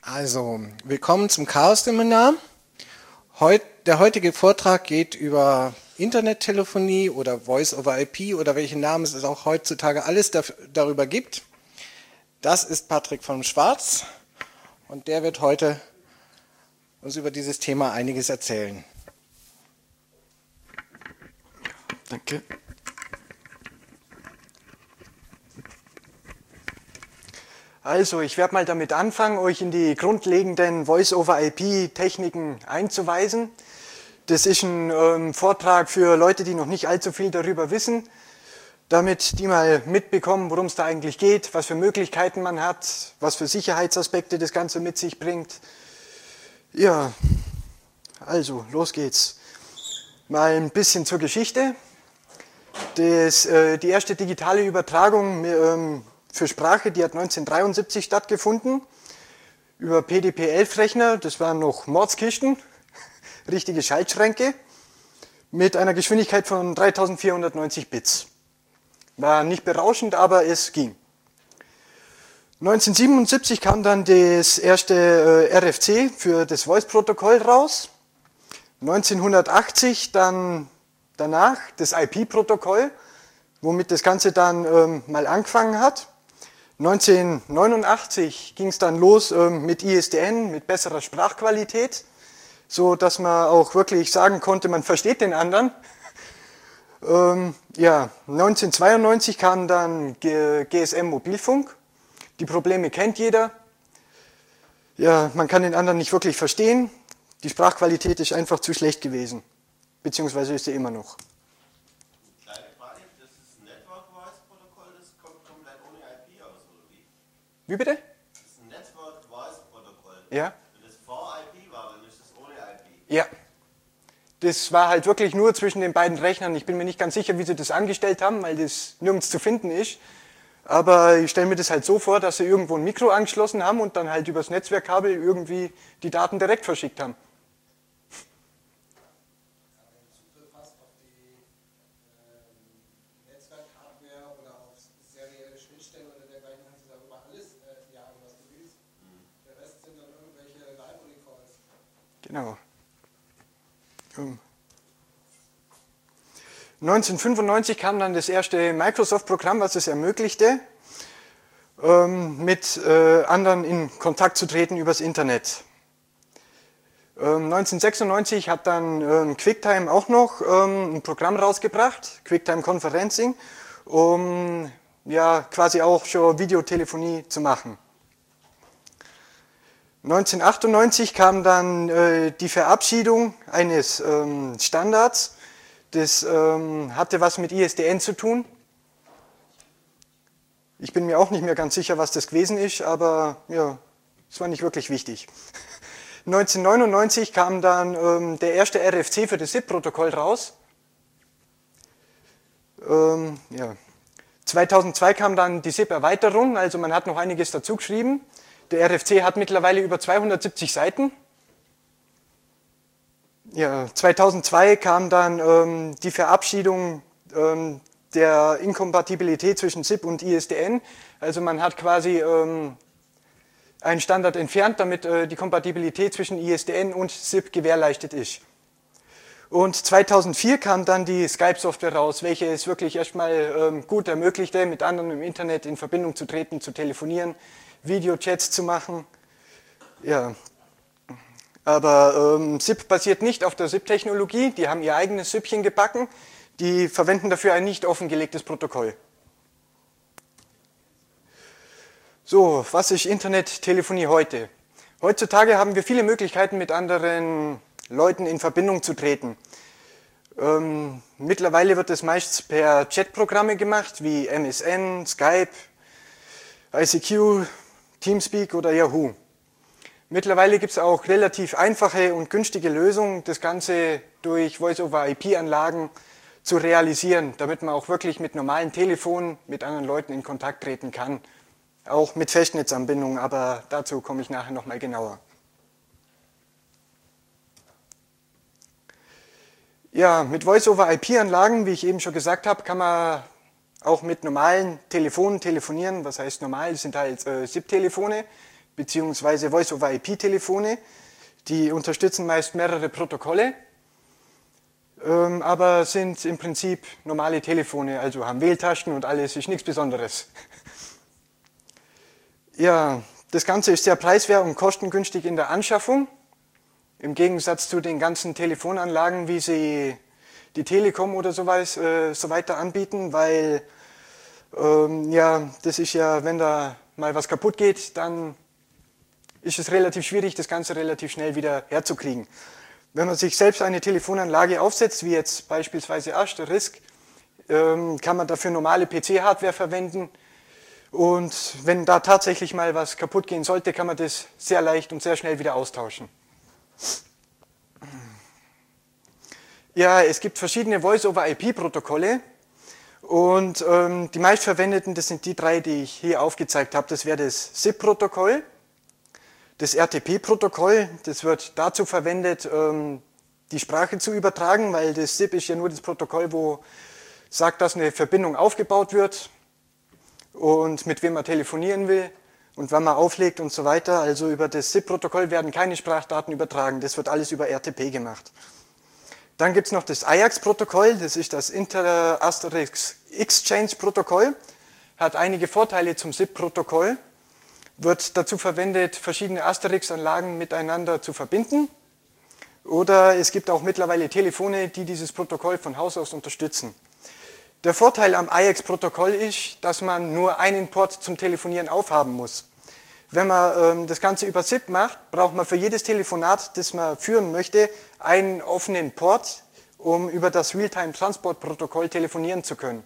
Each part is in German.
Also, willkommen zum Chaos-Seminar. Der heutige Vortrag geht über Internettelefonie oder Voice-over-IP oder welche Namen es auch heutzutage alles darüber gibt. Das ist Patrick von Schwarz und der wird heute uns über dieses Thema einiges erzählen. Danke. Also, ich werde mal damit anfangen, euch in die grundlegenden Voice-over-IP-Techniken einzuweisen. Das ist ein Vortrag für Leute, die noch nicht allzu viel darüber wissen, damit die mal mitbekommen, worum es da eigentlich geht, was für Möglichkeiten man hat, was für Sicherheitsaspekte das Ganze mit sich bringt. Ja, also, los geht's. Mal ein bisschen zur Geschichte. Die erste digitale Übertragung für Sprache, die hat 1973 stattgefunden, über PDP-11-Rechner, das waren noch Mordskisten, richtige Schaltschränke, mit einer Geschwindigkeit von 3490 Bits. War nicht berauschend, aber es ging. 1977 kam dann das erste RFC für das Voice-Protokoll raus, 1980 dann danach das IP-Protokoll, womit das Ganze dann mal angefangen hat. 1989 ging es dann los mit ISDN, mit besserer Sprachqualität, so dass man auch wirklich sagen konnte, man versteht den anderen. 1992 kam dann GSM-Mobilfunk. Die Probleme kennt jeder. Ja, man kann den anderen nicht wirklich verstehen. Die Sprachqualität ist einfach zu schlecht gewesen, beziehungsweise ist sie immer noch. Wie bitte? Das ist ein Network Voice Protokoll. Ja. Wenn das vor IP war, dann ist das ohne IP. Ja. Das war halt wirklich nur zwischen den beiden Rechnern. Ich bin mir nicht ganz sicher, wie sie das angestellt haben, weil das nirgends zu finden ist. Aber ich stelle mir das halt so vor, dass sie irgendwo ein Mikro angeschlossen haben und dann halt übers Netzwerkkabel irgendwie die Daten direkt verschickt haben. Genau. 1995 kam dann das erste Microsoft-Programm, was es ermöglichte, mit anderen in Kontakt zu treten übers Internet. 1996 hat dann QuickTime auch noch ein Programm rausgebracht, QuickTime Conferencing, um ja quasi auch schon Videotelefonie zu machen. 1998 kam dann die Verabschiedung eines Standards, das hatte was mit ISDN zu tun. Ich bin mir auch nicht mehr ganz sicher, was das gewesen ist, aber ja, es war nicht wirklich wichtig. 1999 kam dann der erste RFC für das SIP-Protokoll raus. 2002 kam dann die SIP-Erweiterung, also man hat noch einiges dazu geschrieben. Der RFC hat mittlerweile über 270 Seiten. Ja, 2002 kam dann die Verabschiedung der Inkompatibilität zwischen SIP und ISDN. Also man hat quasi einen Standard entfernt, damit die Kompatibilität zwischen ISDN und SIP gewährleistet ist. Und 2004 kam dann die Skype-Software raus, welche es wirklich erstmal gut ermöglichte, mit anderen im Internet in Verbindung zu treten, zu telefonieren, Videochats zu machen. Ja. Aber SIP basiert nicht auf der SIP-Technologie, die haben ihr eigenes SIPchen gebacken, die verwenden dafür ein nicht offengelegtes Protokoll. So, was ist Internettelefonie heute? Heutzutage haben wir viele Möglichkeiten, mit anderen Leuten in Verbindung zu treten. Mittlerweile wird es meist per Chatprogramme gemacht, wie MSN, Skype, ICQ, Teamspeak oder Yahoo. Mittlerweile gibt es auch relativ einfache und günstige Lösungen, das Ganze durch Voice-over-IP-Anlagen zu realisieren, damit man auch wirklich mit normalen Telefonen mit anderen Leuten in Kontakt treten kann. Auch mit Festnetzanbindung, aber dazu komme ich nachher nochmal genauer. Ja, mit Voice-over-IP-Anlagen, wie ich eben schon gesagt habe, kann man auch mit normalen Telefonen telefonieren. Was heißt normal? Das sind halt SIP-Telefone. bzw. Voice-over-IP-Telefone. Die unterstützen meist mehrere Protokolle, aber sind im Prinzip normale Telefone, also haben Wähltasten und alles, ist nichts Besonderes. Ja, das Ganze ist sehr preiswert und kostengünstig in der Anschaffung, im Gegensatz zu den ganzen Telefonanlagen, wie sie die Telekom oder so weiter anbieten, weil ja, das ist ja, wenn da mal was kaputt geht, dann ist es relativ schwierig, das Ganze relativ schnell wieder herzukriegen. Wenn man sich selbst eine Telefonanlage aufsetzt, wie jetzt beispielsweise Asterisk, kann man dafür normale PC-Hardware verwenden. Und wenn da tatsächlich mal was kaputt gehen sollte, kann man das sehr leicht und sehr schnell wieder austauschen. Ja, es gibt verschiedene Voice-over-IP-Protokolle. Und die meistverwendeten, das sind die drei, die ich hier aufgezeigt habe. Das wäre das SIP-Protokoll. Das RTP-Protokoll, das wird dazu verwendet, die Sprache zu übertragen, weil das SIP ist ja nur das Protokoll, wo sagt, dass eine Verbindung aufgebaut wird und mit wem man telefonieren will und wann man auflegt und so weiter. Also über das SIP-Protokoll werden keine Sprachdaten übertragen, das wird alles über RTP gemacht. Dann gibt es noch das Ajax-Protokoll, das ist das Inter-Asterisk-Exchange-Protokoll, hat einige Vorteile zum SIP-Protokoll. Wird dazu verwendet, verschiedene Asterix-Anlagen miteinander zu verbinden. Oder es gibt auch mittlerweile Telefone, die dieses Protokoll von Haus aus unterstützen. Der Vorteil am Ajax-Protokoll ist, dass man nur einen Port zum Telefonieren aufhaben muss. Wenn man das Ganze über SIP macht, braucht man für jedes Telefonat, das man führen möchte, einen offenen Port, um über das Realtime-Transport-Protokoll telefonieren zu können.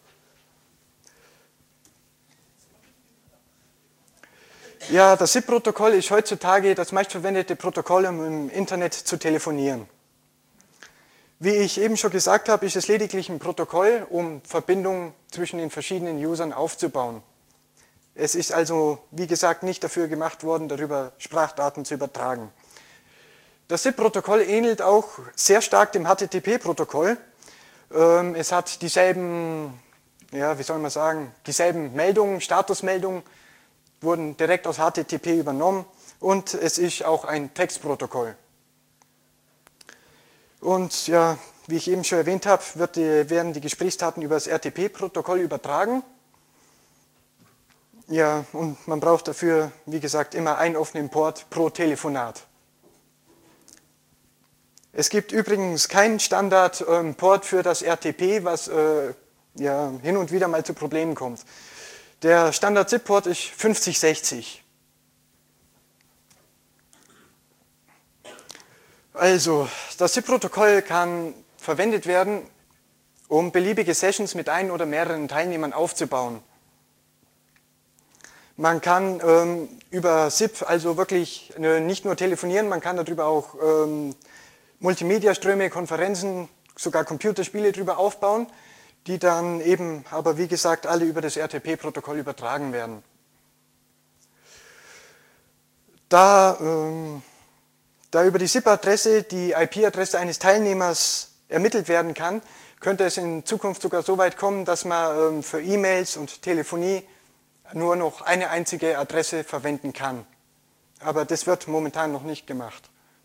Ja, das SIP-Protokoll ist heutzutage das meistverwendete Protokoll, um im Internet zu telefonieren. Wie ich eben schon gesagt habe, ist es lediglich ein Protokoll, um Verbindungen zwischen den verschiedenen Usern aufzubauen. Es ist also, wie gesagt, nicht dafür gemacht worden, darüber Sprachdaten zu übertragen. Das SIP-Protokoll ähnelt auch sehr stark dem HTTP-Protokoll. Es hat dieselben, ja, wie soll man sagen, dieselben Meldungen, Statusmeldungen, wurden direkt aus HTTP übernommen und es ist auch ein Textprotokoll. Und ja, wie ich eben schon erwähnt habe, werden die Gesprächsdaten über das RTP-Protokoll übertragen. Ja, und man braucht dafür, wie gesagt, immer einen offenen Port pro Telefonat. Es gibt übrigens keinen Standard-Port für das RTP, was ja, hin und wieder mal zu Problemen kommt. Der Standard-SIP-Port ist 5060. Also, das SIP-Protokoll kann verwendet werden, um beliebige Sessions mit ein oder mehreren Teilnehmern aufzubauen. Man kann über SIP also wirklich nicht nur telefonieren, man kann darüber auch Multimedia-Ströme, Konferenzen, sogar Computerspiele darüber aufbauen, die dann eben, aber wie gesagt, alle über das RTP-Protokoll übertragen werden. Da über die SIP-Adresse die IP-Adresse eines Teilnehmers ermittelt werden kann, könnte es in Zukunft sogar so weit kommen, dass man für E-Mails und Telefonie nur noch eine einzige Adresse verwenden kann. Aber das wird momentan noch nicht gemacht.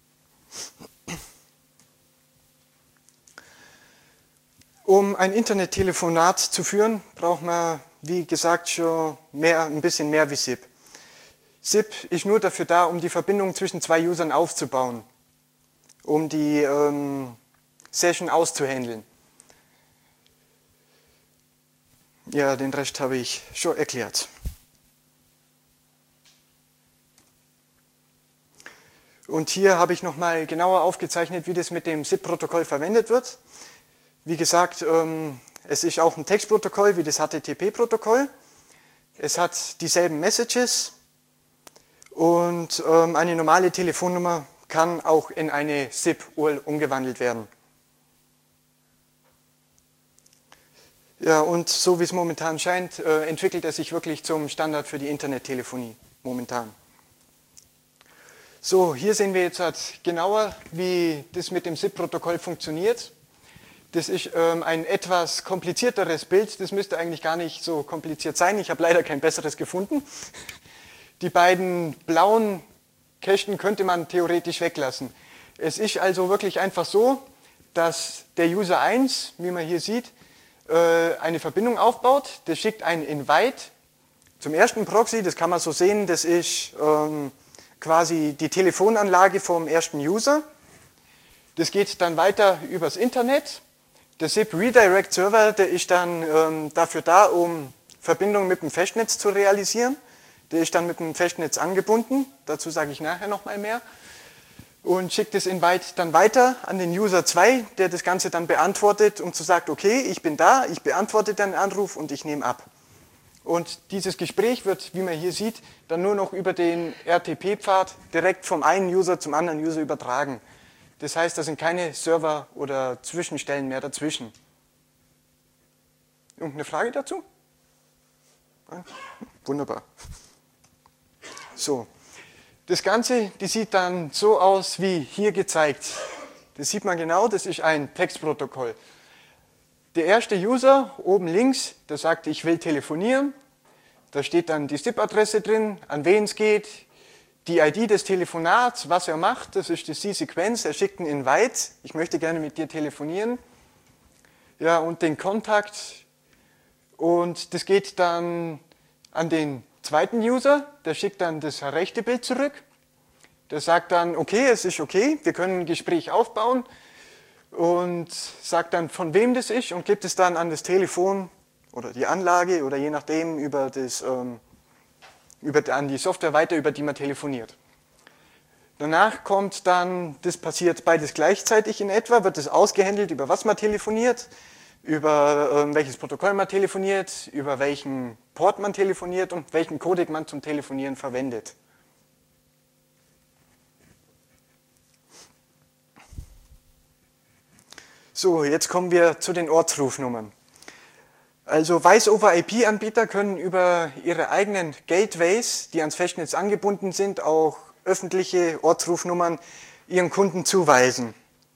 Um ein Internettelefonat zu führen, braucht man, wie gesagt, schon ein bisschen mehr wie SIP. SIP ist nur dafür da, um die Verbindung zwischen zwei Usern aufzubauen, um die Session auszuhandeln. Ja, den Rest habe ich schon erklärt. Und hier habe ich nochmal genauer aufgezeichnet, wie das mit dem SIP-Protokoll verwendet wird. Wie gesagt, es ist auch ein Textprotokoll wie das HTTP-Protokoll. Es hat dieselben Messages und eine normale Telefonnummer kann auch in eine SIP-URL umgewandelt werden. Ja, und so wie es momentan scheint, entwickelt er sich wirklich zum Standard für die Internettelefonie momentan. So, hier sehen wir jetzt genauer, wie das mit dem SIP-Protokoll funktioniert. Das ist ein etwas komplizierteres Bild, das müsste eigentlich gar nicht so kompliziert sein, ich habe leider kein besseres gefunden. Die beiden blauen Kästen könnte man theoretisch weglassen. Es ist also wirklich einfach so, dass der User 1, wie man hier sieht, eine Verbindung aufbaut. Der schickt ein Invite zum ersten Proxy. Das kann man so sehen, das ist quasi die Telefonanlage vom ersten User. Das geht dann weiter übers Internet. Der SIP Redirect Server, der ist dann dafür da, um Verbindungen mit dem Festnetz zu realisieren. Der ist dann mit dem Festnetz angebunden. Dazu sage ich nachher nochmal mehr. Und schickt das Invite dann weiter an den User 2, der das Ganze dann beantwortet und so sagt, okay, ich bin da, ich beantworte deinen Anruf und ich nehme ab. Und dieses Gespräch wird, wie man hier sieht, dann nur noch über den RTP-Pfad direkt vom einen User zum anderen User übertragen. Das heißt, da sind keine Server oder Zwischenstellen mehr dazwischen. Irgendeine Frage dazu? Wunderbar. So. Das Ganze, die sieht dann so aus wie hier gezeigt. Das sieht man genau, das ist ein Textprotokoll. Der erste User oben links, der sagt, ich will telefonieren. Da steht dann die SIP-Adresse drin, an wen es geht, die ID des Telefonats, was er macht, das ist die C-Sequenz, er schickt einen Invite, ich möchte gerne mit dir telefonieren. Ja, und den Kontakt. Und das geht dann an den zweiten User, der schickt dann das rechte Bild zurück. Der sagt dann, okay, es ist okay, wir können ein Gespräch aufbauen und sagt dann, von wem das ist und gibt es dann an das Telefon oder die Anlage oder je nachdem an die Software weiter, über die man telefoniert. Danach kommt dann, das passiert beides gleichzeitig in etwa, wird es ausgehandelt, über was man telefoniert, über welches Protokoll man telefoniert, über welchen Port man telefoniert und welchen Codec man zum Telefonieren verwendet. So, jetzt kommen wir zu den Ortsrufnummern. Also Voice-over-IP-Anbieter können über ihre eigenen Gateways, die ans Festnetz angebunden sind, auch öffentliche Ortsrufnummern ihren Kunden zuweisen.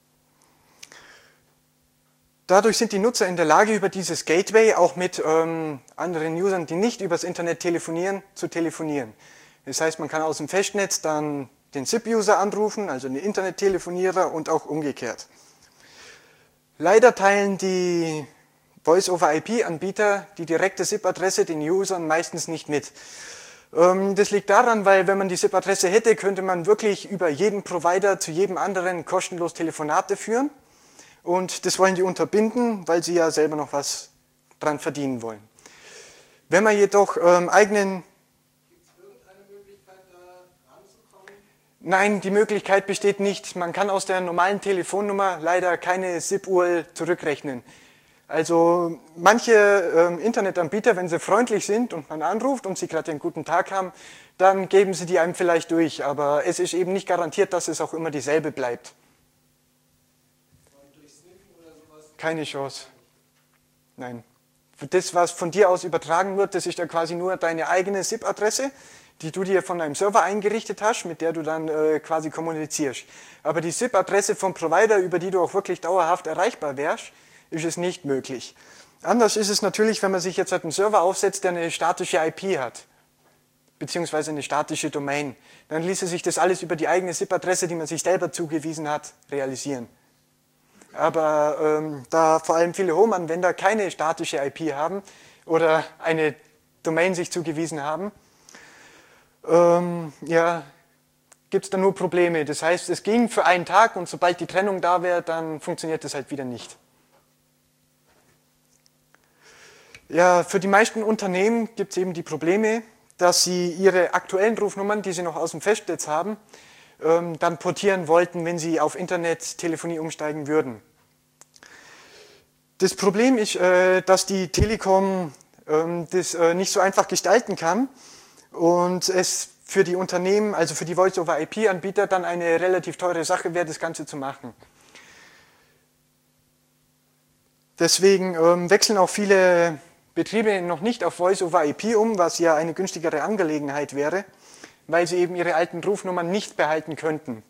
Dadurch sind die Nutzer in der Lage, über dieses Gateway auch mit anderen Usern, die nicht übers Internet telefonieren, zu telefonieren. Das heißt, man kann aus dem Festnetz dann den SIP-User anrufen, also den Internettelefonierer und auch umgekehrt. Leider teilen die Voice-over-IP-Anbieter die direkte SIP-Adresse den Usern meistens nicht mit. Das liegt daran, weil wenn man die SIP-Adresse hätte, könnte man wirklich über jeden Provider zu jedem anderen kostenlos Telefonate führen. Und das wollen die unterbinden, weil sie ja selber noch was dran verdienen wollen. Wenn man jedoch eigenen... Gibt es irgendeine Möglichkeit, da ranzukommen? Nein, die Möglichkeit besteht nicht. Man kann aus der normalen Telefonnummer leider keine SIP-URL zurückrechnen. Also manche Internetanbieter, wenn sie freundlich sind und man anruft und sie gerade einen guten Tag haben, dann geben sie die einem vielleicht durch. Aber es ist eben nicht garantiert, dass es auch immer dieselbe bleibt. Keine Chance. Nein. Für das, was von dir aus übertragen wird, das ist ja quasi nur deine eigene SIP-Adresse, die du dir von einem Server eingerichtet hast, mit der du dann quasi kommunizierst. Aber die SIP-Adresse vom Provider, über die du auch wirklich dauerhaft erreichbar wärst, ist es nicht möglich. Anders ist es natürlich, wenn man sich jetzt einen Server aufsetzt, der eine statische IP hat, beziehungsweise eine statische Domain. Dann ließe sich das alles über die eigene SIP-Adresse, die man sich selber zugewiesen hat, realisieren. Aber da vor allem viele Home-Anwender keine statische IP haben oder eine Domain sich zugewiesen haben, ja, gibt es da nur Probleme. Das heißt, es ging für einen Tag und sobald die Trennung da wäre, dann funktioniert das halt wieder nicht. Ja, für die meisten Unternehmen gibt es eben die Probleme, dass sie ihre aktuellen Rufnummern, die sie noch aus dem Festnetz haben, dann portieren wollten, wenn sie auf Internettelefonie umsteigen würden. Das Problem ist, dass die Telekom das nicht so einfach gestalten kann und es für die Unternehmen, also für die Voice-over-IP-Anbieter, dann eine relativ teure Sache wäre, das Ganze zu machen. Deswegen wechseln auch viele Betriebe noch nicht auf Voice-over-IP um, was ja eine günstigere Angelegenheit wäre, weil sie eben ihre alten Rufnummern nicht behalten könnten.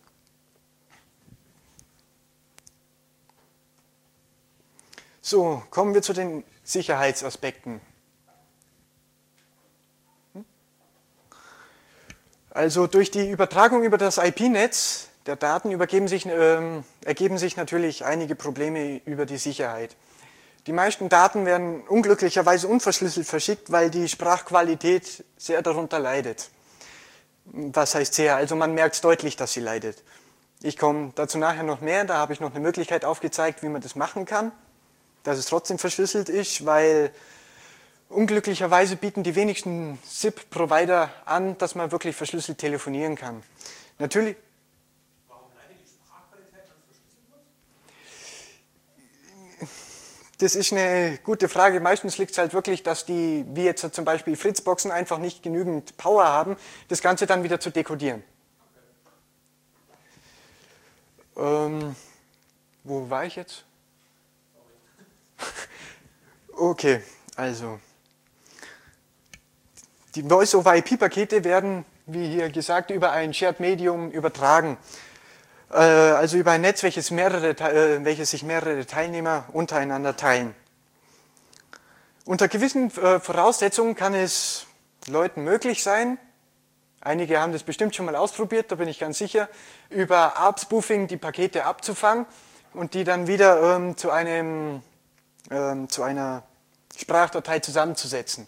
So, kommen wir zu den Sicherheitsaspekten. Also durch die Übertragung über das IP-Netz der Daten ergeben sich natürlich einige Probleme über die Sicherheit. Die meisten Daten werden unglücklicherweise unverschlüsselt verschickt, weil die Sprachqualität sehr darunter leidet. Was heißt sehr? Also man merkt deutlich, dass sie leidet. Ich komme dazu nachher noch mehr, da habe ich noch eine Möglichkeit aufgezeigt, wie man das machen kann, dass es trotzdem verschlüsselt ist, weil unglücklicherweise bieten die wenigsten SIP-Provider an, dass man wirklich verschlüsselt telefonieren kann. Natürlich. Warum leidet die Sprachqualität, wenn es verschlüsselt wird? Das ist eine gute Frage. Meistens liegt es halt wirklich, dass die, wie jetzt zum Beispiel Fritzboxen, einfach nicht genügend Power haben, das Ganze dann wieder zu dekodieren. Wo war ich jetzt? Okay, also die Voice-over-IP-Pakete werden, wie hier gesagt, über ein Shared Medium übertragen. Also über ein Netz, welches sich mehrere Teilnehmer untereinander teilen. Unter gewissen Voraussetzungen kann es Leuten möglich sein, einige haben das bestimmt schon mal ausprobiert, da bin ich ganz sicher, über ARP-Spoofing die Pakete abzufangen und die dann wieder zu einer Sprachdatei zusammenzusetzen.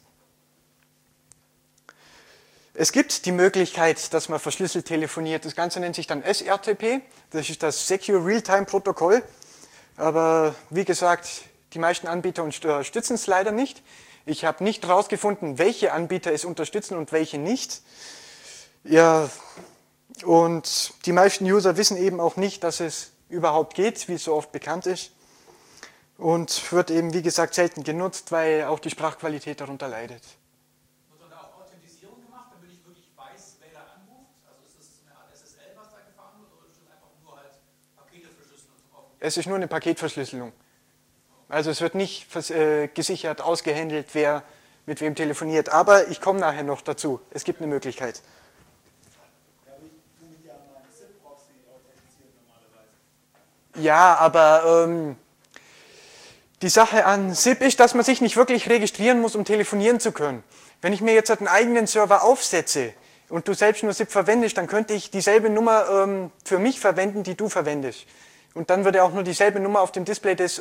Es gibt die Möglichkeit, dass man verschlüsselt telefoniert. Das Ganze nennt sich dann SRTP, das ist das Secure Real-Time Protokoll. Aber wie gesagt, die meisten Anbieter unterstützen es leider nicht. Ich habe nicht herausgefunden, welche Anbieter es unterstützen und welche nicht. Ja, und die meisten User wissen eben auch nicht, dass es überhaupt geht, wie es so oft bekannt ist. Und wird eben, wie gesagt, selten genutzt, weil auch die Sprachqualität darunter leidet. Wird dann da auch Authentisierung gemacht, damit ich wirklich weiß, wer da anruft? Also ist das eine Art SSL, was da gefahren wird, oder ist das einfach nur halt Pakete verschlüsseln und zum Aufnehmen? Es ist nur eine Paketverschlüsselung. Also es wird nicht gesichert, ausgehandelt, wer mit wem telefoniert. Aber ich komme nachher noch dazu. Es gibt eine Möglichkeit. Ja, aber die Sache an SIP ist, dass man sich nicht wirklich registrieren muss, um telefonieren zu können. Wenn ich mir jetzt einen eigenen Server aufsetze und du selbst nur SIP verwendest, dann könnte ich dieselbe Nummer für mich verwenden, die du verwendest. Und dann würde auch nur dieselbe Nummer auf dem Display des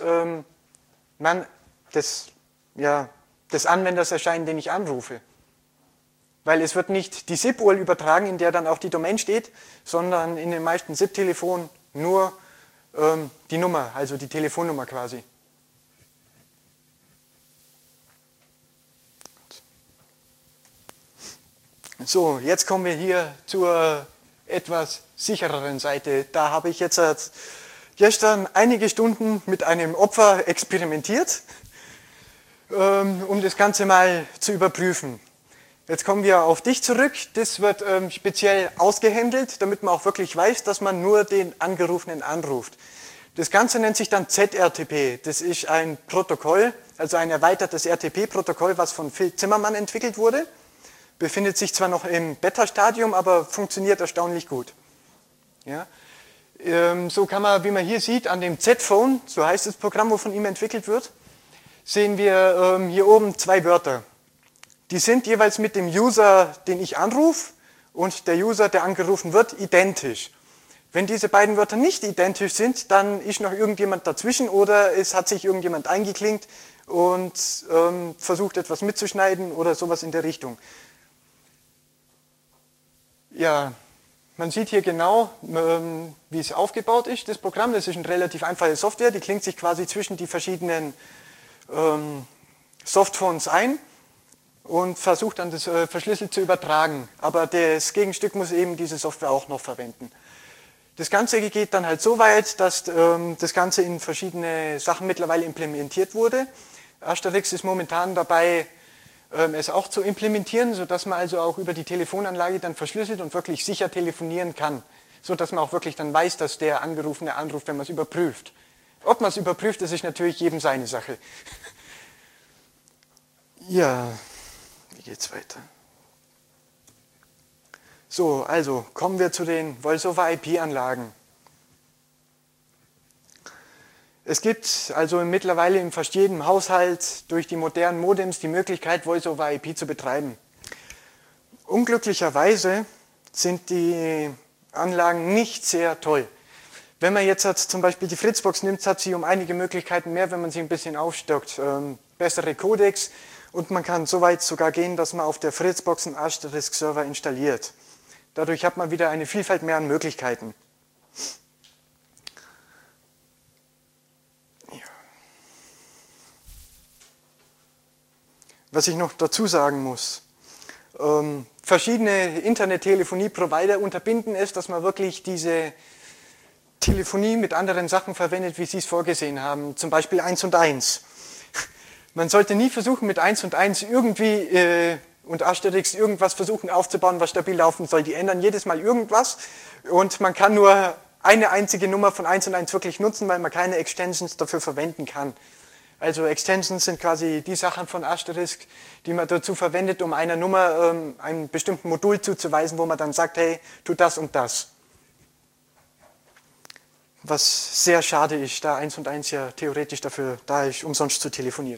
Anwenders erscheinen, den ich anrufe. Weil es wird nicht die SIP-URL übertragen, in der dann auch die Domain steht, sondern in den meisten SIP-Telefonen nur die Nummer, also die Telefonnummer quasi. So, jetzt kommen wir hier zur etwas sichereren Seite. Da habe ich jetzt gestern einige Stunden mit einem Opfer experimentiert, um das Ganze mal zu überprüfen. Jetzt kommen wir auf dich zurück. Das wird speziell ausgehandelt, damit man auch wirklich weiß, dass man nur den Angerufenen anruft. Das Ganze nennt sich dann ZRTP. Das ist ein Protokoll, also ein erweitertes RTP-Protokoll, was von Phil Zimmermann entwickelt wurde. Befindet sich zwar noch im Beta-Stadium, aber funktioniert erstaunlich gut. Ja? So kann man, wie man hier sieht, an dem Z-Phone, so heißt das Programm, wo von ihm entwickelt wird, sehen wir hier oben zwei Wörter. Die sind jeweils mit dem User, den ich anrufe, und der User, der angerufen wird, identisch. Wenn diese beiden Wörter nicht identisch sind, dann ist noch irgendjemand dazwischen oder es hat sich irgendjemand eingeklinkt und versucht etwas mitzuschneiden oder sowas in der Richtung. Ja, man sieht hier genau, wie es aufgebaut ist, das Programm. Das ist eine relativ einfache Software, die klingt sich quasi zwischen die verschiedenen Softphones ein und versucht dann das verschlüsselt zu übertragen. Aber das Gegenstück muss eben diese Software auch noch verwenden. Das Ganze geht dann halt so weit, dass das Ganze in verschiedene Sachen mittlerweile implementiert wurde. Asterix ist momentan dabei, es auch zu implementieren, sodass man also auch über die Telefonanlage dann verschlüsselt und wirklich sicher telefonieren kann. Sodass man auch wirklich dann weiß, dass der Angerufene anruft, wenn man es überprüft. Ob man es überprüft, das ist natürlich jedem seine Sache. Ja, wie geht's weiter? So, also kommen wir zu den Voice-over-IP-Anlagen. Es gibt also mittlerweile in fast jedem Haushalt durch die modernen Modems die Möglichkeit, Voice-over-IP zu betreiben. Unglücklicherweise sind die Anlagen nicht sehr toll. Wenn man jetzt zum Beispiel die Fritzbox nimmt, hat sie um einige Möglichkeiten mehr, wenn man sie ein bisschen aufstockt. Bessere Codecs und man kann so weit sogar gehen, dass man auf der Fritzbox einen Asterisk-Server installiert. Dadurch hat man wieder eine Vielfalt mehr an Möglichkeiten. Was ich noch dazu sagen muss, verschiedene Internet-Telefonie-Provider unterbinden es, dass man wirklich diese Telefonie mit anderen Sachen verwendet, wie sie es vorgesehen haben, zum Beispiel 1 und 1. Man sollte nie versuchen, mit 1 und 1 irgendwie und Asterix irgendwas versuchen aufzubauen, was stabil laufen soll. Die ändern jedes Mal irgendwas und man kann nur eine einzige Nummer von 1 und 1 wirklich nutzen, weil man keine Extensions dafür verwenden kann. Also Extensions sind quasi die Sachen von Asterisk, die man dazu verwendet, um einer Nummer einem bestimmten Modul zuzuweisen, wo man dann sagt, hey, tu das und das. Was sehr schade ist, da 1 und 1 ja theoretisch dafür da ist, umsonst zu telefonieren.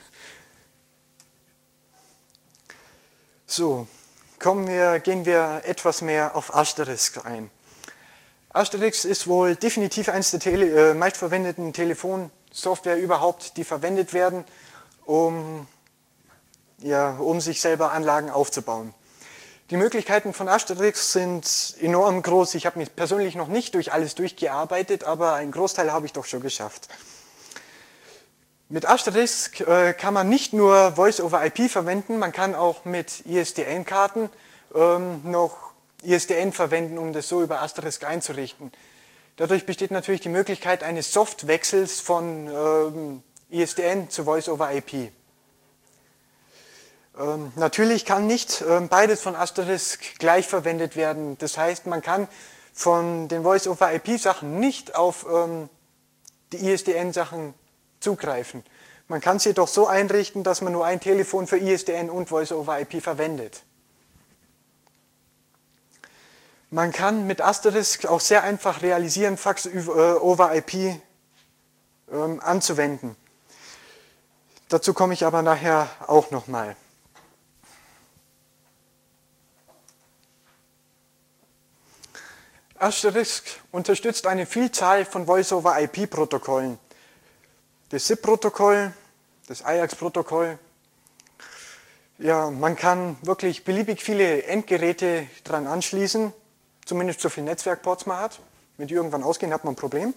So, gehen wir etwas mehr auf Asterisk ein. Asterisk ist wohl definitiv eines der meistverwendeten Telefonsoftware überhaupt, die verwendet werden, um sich selber Anlagen aufzubauen. Die Möglichkeiten von Asterisk sind enorm groß. Ich habe mich persönlich noch nicht durch alles durchgearbeitet, aber einen Großteil habe ich doch schon geschafft. Mit Asterisk kann man nicht nur Voice-over-IP verwenden, man kann auch mit ISDN-Karten noch ISDN verwenden, um das so über Asterisk einzurichten. Dadurch besteht natürlich die Möglichkeit eines Softwechsels von ISDN zu Voice-over-IP. Natürlich kann nicht beides von Asterisk gleich verwendet werden. Das heißt, man kann von den Voice-over-IP-Sachen nicht auf die ISDN-Sachen zugreifen. Man kann es jedoch so einrichten, dass man nur ein Telefon für ISDN und Voice-over-IP verwendet. Man kann mit Asterisk auch sehr einfach realisieren, Fax over IP anzuwenden. Dazu komme ich aber nachher auch nochmal. Asterisk unterstützt eine Vielzahl von Voice-over-IP-Protokollen. Das SIP-Protokoll, das IAX-Protokoll. Ja, man kann wirklich beliebig viele Endgeräte dran anschließen, zumindest so viele Netzwerkports man hat. Wenn die irgendwann ausgehen, hat man ein Problem.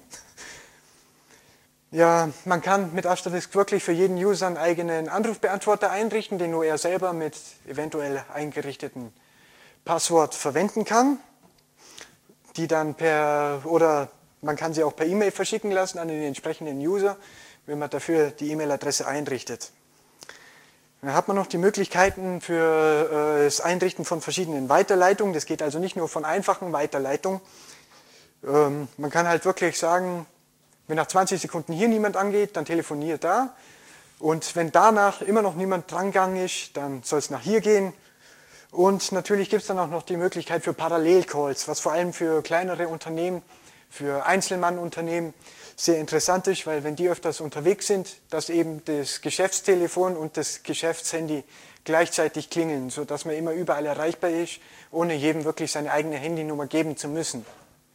Ja, man kann mit Asterisk wirklich für jeden User einen eigenen Anrufbeantworter einrichten, den nur er selber mit eventuell eingerichteten Passwort verwenden kann. Die dann oder man kann sie auch per E-Mail verschicken lassen an den entsprechenden User, wenn man dafür die E-Mail-Adresse einrichtet. Dann hat man noch die Möglichkeiten für das Einrichten von verschiedenen Weiterleitungen. Das geht also nicht nur von einfachen Weiterleitungen. Man kann halt wirklich sagen, wenn nach 20 Sekunden hier niemand angeht, dann telefoniert da. Und wenn danach immer noch niemand drangegangen ist, dann soll es nach hier gehen. Und natürlich gibt es dann auch noch die Möglichkeit für Parallelcalls, was vor allem für kleinere Unternehmen, für Einzelmannunternehmen sehr interessant ist, weil wenn die öfters unterwegs sind, dass eben das Geschäftstelefon und das Geschäftshandy gleichzeitig klingeln, sodass man immer überall erreichbar ist, ohne jedem wirklich seine eigene Handynummer geben zu müssen.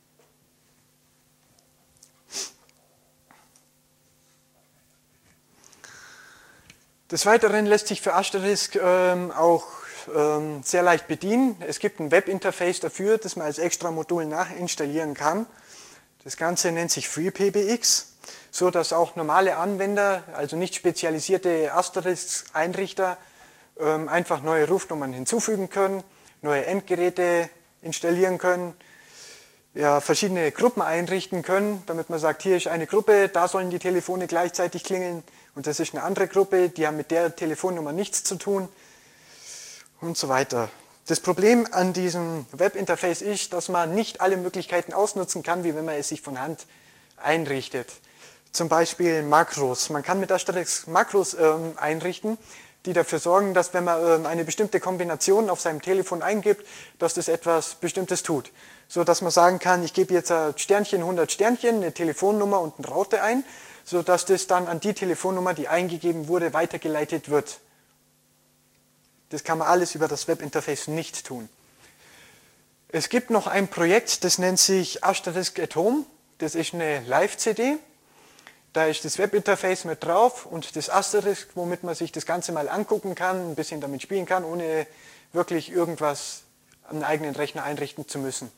Des Weiteren lässt sich für Asterisk auch sehr leicht bedienen. Es gibt ein Webinterface dafür, das man als extra Modul nachinstallieren kann. Das Ganze nennt sich FreePBX, so dass auch normale Anwender, also nicht spezialisierte Asterisk-Einrichter, einfach neue Rufnummern hinzufügen können, neue Endgeräte installieren können, ja, verschiedene Gruppen einrichten können, damit man sagt, hier ist eine Gruppe, da sollen die Telefone gleichzeitig klingeln und das ist eine andere Gruppe, die haben mit der Telefonnummer nichts zu tun. Und so weiter. Das Problem an diesem Webinterface ist, dass man nicht alle Möglichkeiten ausnutzen kann, wie wenn man es sich von Hand einrichtet. Zum Beispiel Makros. Man kann mit Asterisk Makros einrichten, die dafür sorgen, dass wenn man eine bestimmte Kombination auf seinem Telefon eingibt, dass das etwas Bestimmtes tut. So dass man sagen kann, ich gebe jetzt Sternchen 100 Sternchen, eine Telefonnummer und eine Raute ein, so dass das dann an die Telefonnummer, die eingegeben wurde, weitergeleitet wird. Das kann man alles über das Webinterface nicht tun. Es gibt noch ein Projekt, das nennt sich Asterisk at Home. Das ist eine Live-CD. Da ist das Webinterface mit drauf und das Asterisk, womit man sich das Ganze mal angucken kann, ein bisschen damit spielen kann, ohne wirklich irgendwas am eigenen Rechner einrichten zu müssen.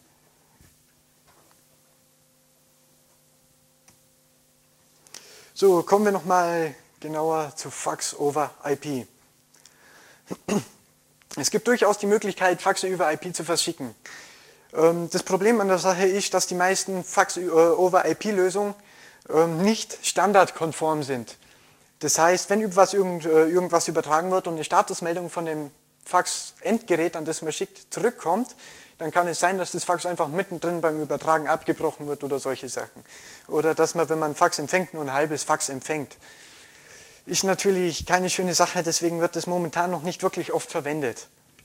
So, kommen wir nochmal genauer zu Fax over IP. Es gibt durchaus die Möglichkeit, Faxe über IP zu verschicken. Das Problem an der Sache ist, dass die meisten Fax over IP-Lösungen nicht standardkonform sind. Das heißt, wenn irgendwas übertragen wird und eine Statusmeldung von dem Fax-Endgerät, an das man schickt, zurückkommt, dann kann es sein, dass das Fax einfach mittendrin beim Übertragen abgebrochen wird oder solche Sachen. Oder dass man, wenn man Fax empfängt, nur ein halbes Fax empfängt. Ist natürlich keine schöne Sache, deswegen wird das momentan noch nicht wirklich oft verwendet.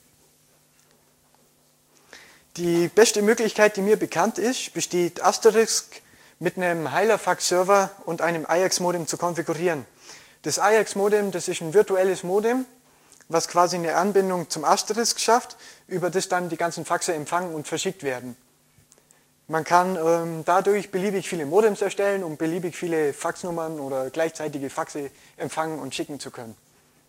Die beste Möglichkeit, die mir bekannt ist, besteht Asterisk mit einem Heilerfax-Server und einem Ajax-Modem zu konfigurieren. Das Ajax-Modem, das ist ein virtuelles Modem, was quasi eine Anbindung zum Asterisk schafft, über das dann die ganzen Faxe empfangen und verschickt werden. Man kann dadurch beliebig viele Modems erstellen, um beliebig viele Faxnummern oder gleichzeitige Faxe empfangen und schicken zu können.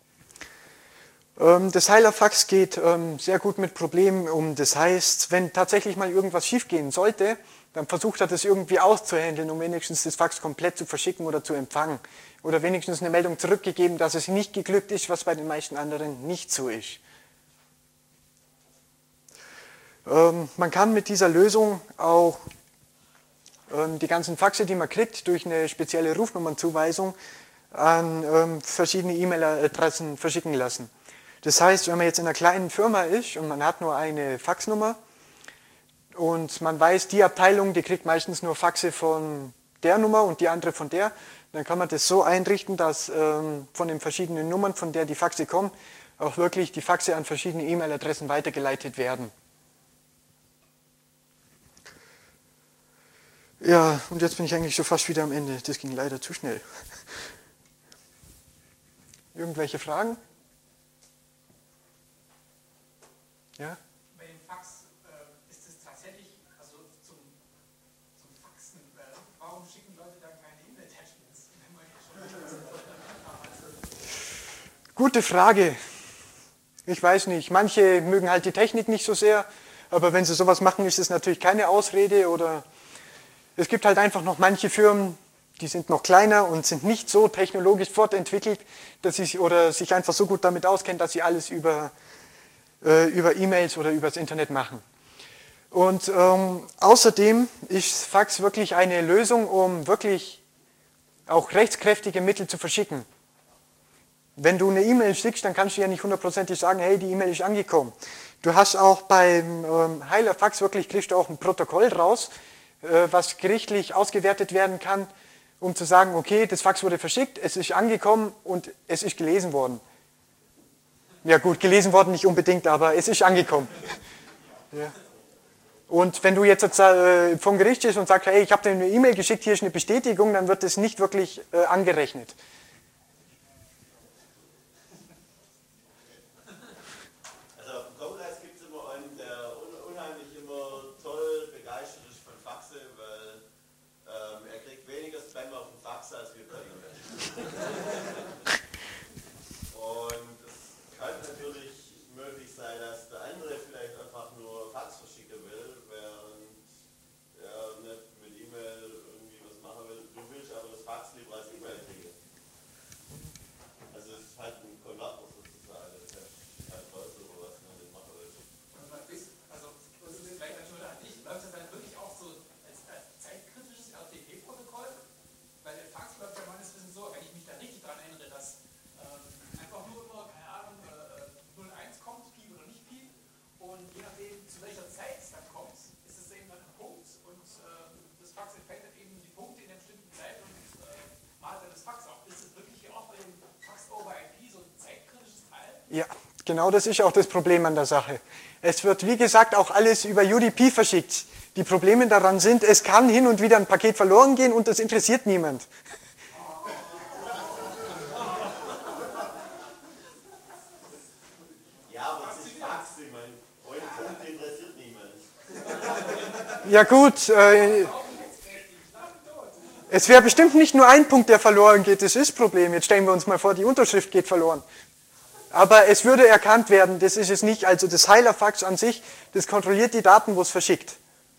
Das Heilerfax geht sehr gut mit Problemen um. Das heißt, wenn tatsächlich mal irgendwas schiefgehen sollte, dann versucht er das irgendwie auszuhandeln, um wenigstens das Fax komplett zu verschicken oder zu empfangen. Oder wenigstens eine Meldung zurückgegeben, dass es nicht geglückt ist, was bei den meisten anderen nicht so ist. Man kann mit dieser Lösung auch die ganzen Faxe, die man kriegt, durch eine spezielle Rufnummernzuweisung an verschiedene E-Mail-Adressen verschicken lassen. Das heißt, wenn man jetzt in einer kleinen Firma ist und man hat nur eine Faxnummer und man weiß, die Abteilung, die kriegt meistens nur Faxe von der Nummer und die andere von der, dann kann man das so einrichten, dass von den verschiedenen Nummern, von der die Faxe kommen, auch wirklich die Faxe an verschiedene E-Mail-Adressen weitergeleitet werden. Ja, und jetzt bin ich eigentlich schon fast wieder am Ende. Das ging leider zu schnell. Irgendwelche Fragen? Ja? Bei dem Fax ist es tatsächlich, also zum Faxen, warum schicken Leute dann keine E-Mail-Attachments? Gute Frage. Ich weiß nicht. Manche mögen halt die Technik nicht so sehr, aber wenn sie sowas machen, ist es natürlich keine Ausrede. Oder es gibt halt einfach noch manche Firmen, die sind noch kleiner und sind nicht so technologisch fortentwickelt, dass sie oder sich einfach so gut damit auskennen, dass sie alles über E-Mails oder übers Internet machen. Und außerdem ist Fax wirklich eine Lösung, um wirklich auch rechtskräftige Mittel zu verschicken. Wenn du eine E-Mail schickst, dann kannst du ja nicht hundertprozentig sagen, hey, die E-Mail ist angekommen. Du hast auch beim Heilerfax wirklich, kriegst du auch ein Protokoll raus, was gerichtlich ausgewertet werden kann, um zu sagen, okay, das Fax wurde verschickt, es ist angekommen und es ist gelesen worden. Ja gut, gelesen worden nicht unbedingt, aber es ist angekommen. Ja. Und wenn du jetzt vom Gericht stehst und sagst, hey, ich habe dir eine E-Mail geschickt, hier ist eine Bestätigung, dann wird das nicht wirklich angerechnet. Also auf dem Kongress gibt es immer einen, der unheimlich immer toll begeistert ist von Faxe, weil er kriegt weniger Spam auf dem Fax als wir per E-Mail. Und es kann natürlich möglich sein, dass der andere vielleicht einfach nur Fax verschicken will, während er nicht mit E-Mail irgendwie was machen will. Du willst aber das Fax lieber als E-Mail kriegen. Also es ist halt ein Konverter sozusagen. Das ist halt toll, so was man nicht machen will. Also, das ist vielleicht nur an dich. Läuft das dann wirklich auch so als zeitkritisches RTP-Protokoll? Weil der Fax läuft ja meines Wissens so, wenn ich mich da richtig dran erinnere, dass einfach nur immer, keine Ahnung, 01 kommt, Pi oder nicht Pi. Und je nachdem, zu welcher Zeit es dann kommt, ist es eben dann ein Punkt. Und das Fax empfängt dann eben die Punkte in einer bestimmten Zeit und malt dann das Fax auf. Ist es wirklich hier auch bei dem Fax over IP so ein zeitkritisches Teil? Ja, genau das ist auch das Problem an der Sache. Es wird, wie gesagt, auch alles über UDP verschickt. Die Probleme daran sind, es kann hin und wieder ein Paket verloren gehen und das interessiert niemand. Ja, aber es ist Fax, ich meine, eure Punkte interessiert niemand. Ja gut, es wäre bestimmt nicht nur ein Punkt, der verloren geht, das ist das Problem. Jetzt stellen wir uns mal vor, die Unterschrift geht verloren. Aber es würde erkannt werden, das ist es nicht. Also das Heilerfax an sich, das kontrolliert die Daten, wo es verschickt.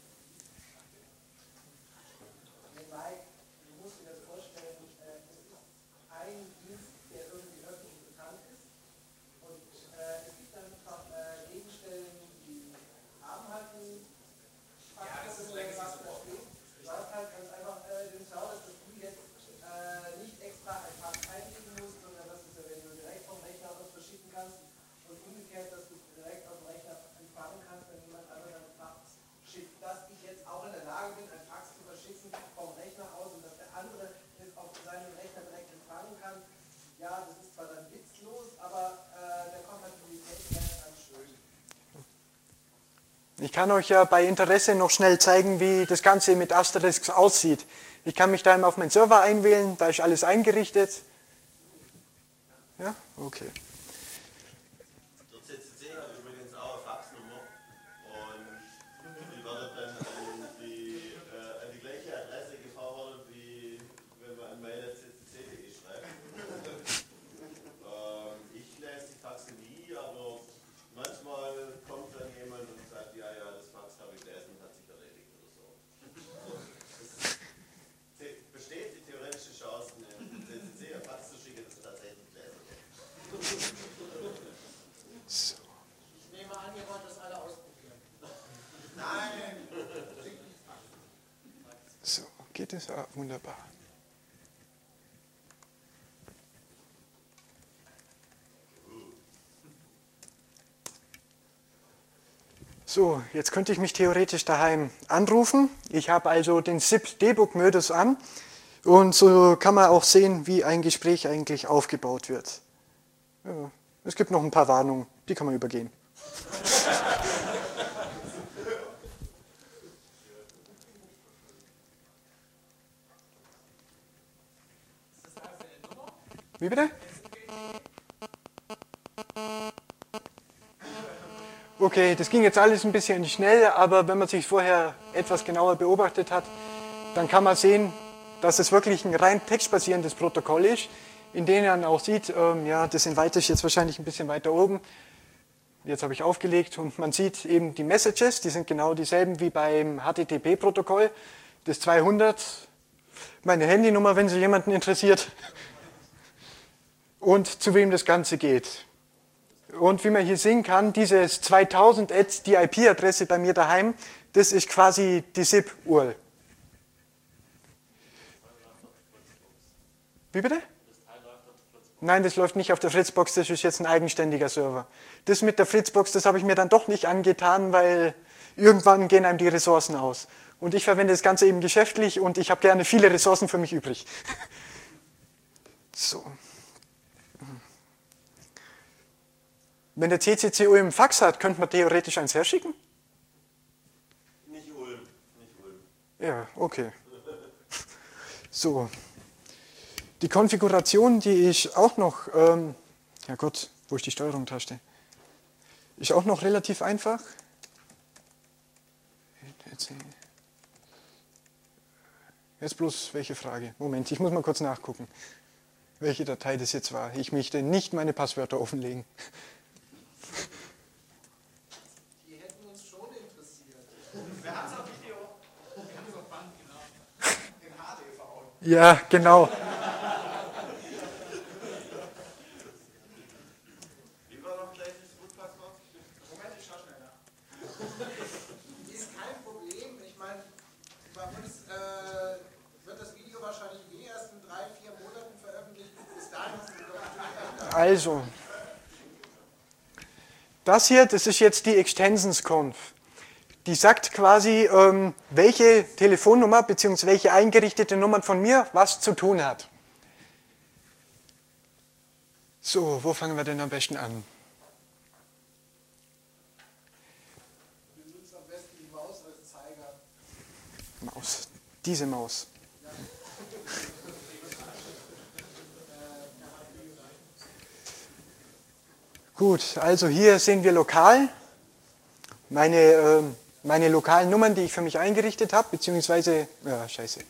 Ich kann euch ja bei Interesse noch schnell zeigen, wie das Ganze mit Asterisk aussieht. Ich kann mich da einmal auf meinen Server einwählen, da ist alles eingerichtet. Ja, okay. Der CCC hat übrigens auch eine Faxnummer und die wird dann an die gleiche Adresse geforwardert, wie wenn man an meine CCC.de schreibt. Ich lese die Faxe nie, aber manchmal kommt dann jemand und sagt, ja, das Fax habe ich gelesen und hat sich erledigt oder so. Es besteht die theoretische Chance, einen CCC ein Fax zu schicken, das tatsächlich gelesen wird. Ich nehme an, ihr wollt das alle ausprobieren. Nein! So, geht es? Ah, wunderbar. So, jetzt könnte ich mich theoretisch daheim anrufen. Ich habe also den SIP-Debug-Modus an und so kann man auch sehen, wie ein Gespräch eigentlich aufgebaut wird. Ja, es gibt noch ein paar Warnungen, die kann man übergehen. Wie bitte? Okay, das ging jetzt alles ein bisschen schnell, aber wenn man sich vorher etwas genauer beobachtet hat, dann kann man sehen, dass es wirklich ein rein textbasierendes Protokoll ist, in dem man auch sieht, ja, das Invite ist jetzt wahrscheinlich ein bisschen weiter oben. Jetzt habe ich aufgelegt und man sieht eben die Messages, die sind genau dieselben wie beim HTTP-Protokoll. Das 200, meine Handynummer, wenn Sie jemanden interessiert, und zu wem das Ganze geht. Und wie man hier sehen kann, dieses 2000 die IP-Adresse bei mir daheim, das ist quasi die SIP-URL. Wie bitte? Nein, das läuft nicht auf der Fritzbox, das ist jetzt ein eigenständiger Server. Das mit der Fritzbox, das habe ich mir dann doch nicht angetan, weil irgendwann gehen einem die Ressourcen aus. Und ich verwende das Ganze eben geschäftlich und ich habe gerne viele Ressourcen für mich übrig. So. Wenn der CCC Ulm Fax hat, könnte man theoretisch eins herschicken? Nicht Ulm. Ja, okay. So. Die Konfiguration, die ist auch noch, ja Gott, wo ist die Steuerung-Taste? Ist auch noch relativ einfach. Jetzt bloß welche Frage? Moment, ich muss mal kurz nachgucken, welche Datei das jetzt war. Ich möchte nicht meine Passwörter offenlegen. Die hätten uns schon interessiert. Wir haben es auf Video. Wir haben es auf Band, genau. Im HDV. Ja, genau. Wie war noch gleich das Root-Passwort? Moment, ich schaue schnell nach. Ist kein Problem. Ich meine, bei uns wird das Video wahrscheinlich erst in 3-4 Monaten veröffentlicht. Bis dahin ist es natürlich. Also, das hier, das ist jetzt die Extensions-Conf. Die sagt quasi, welche Telefonnummer bzw. welche eingerichtete Nummern von mir was zu tun hat. So, wo fangen wir denn am besten an? Wir nutzen am besten die Maus als Zeiger. Maus. Diese Maus. Gut, also hier sehen wir lokal. Mein meine lokalen Nummern, die ich für mich eingerichtet habe, beziehungsweise, ja, scheiße.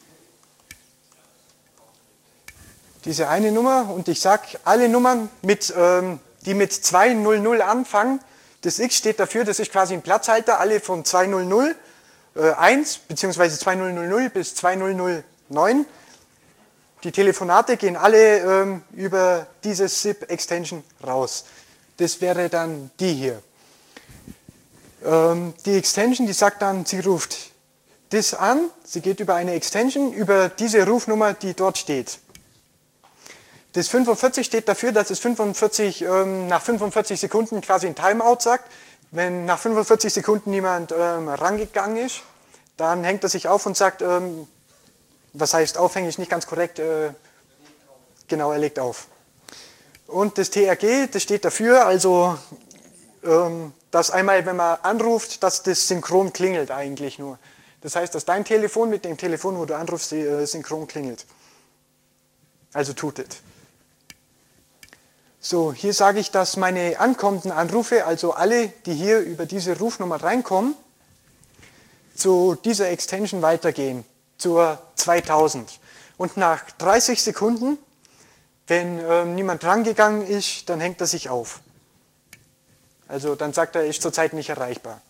Diese eine Nummer und ich sage, alle Nummern, die mit 200 anfangen, das X steht dafür, das ist quasi ein Platzhalter, alle von 200, 1 bzw. 2000 bis 2009. Die Telefonate gehen alle über diese SIP-Extension raus. Das wäre dann die hier. Die Extension, die sagt dann, sie ruft das an, sie geht über eine Extension, über diese Rufnummer, die dort steht. Das 45 steht dafür, dass es nach 45 Sekunden quasi ein Timeout sagt. Wenn nach 45 Sekunden niemand rangegangen ist, dann hängt er sich auf und sagt, was heißt aufhängen, ist nicht ganz korrekt, genau, er legt auf. Und das TRG, das steht dafür, also, dass einmal, wenn man anruft, dass das synchron klingelt eigentlich nur. Das heißt, dass dein Telefon mit dem Telefon, wo du anrufst, synchron klingelt. Also tutet. So, hier sage ich, dass meine ankommenden Anrufe, also alle, die hier über diese Rufnummer reinkommen, zu dieser Extension weitergehen, zur 2000. Und nach 30 Sekunden, wenn niemand rangegangen ist, dann hängt er sich auf. Also dann sagt er, er ist zurzeit nicht erreichbar.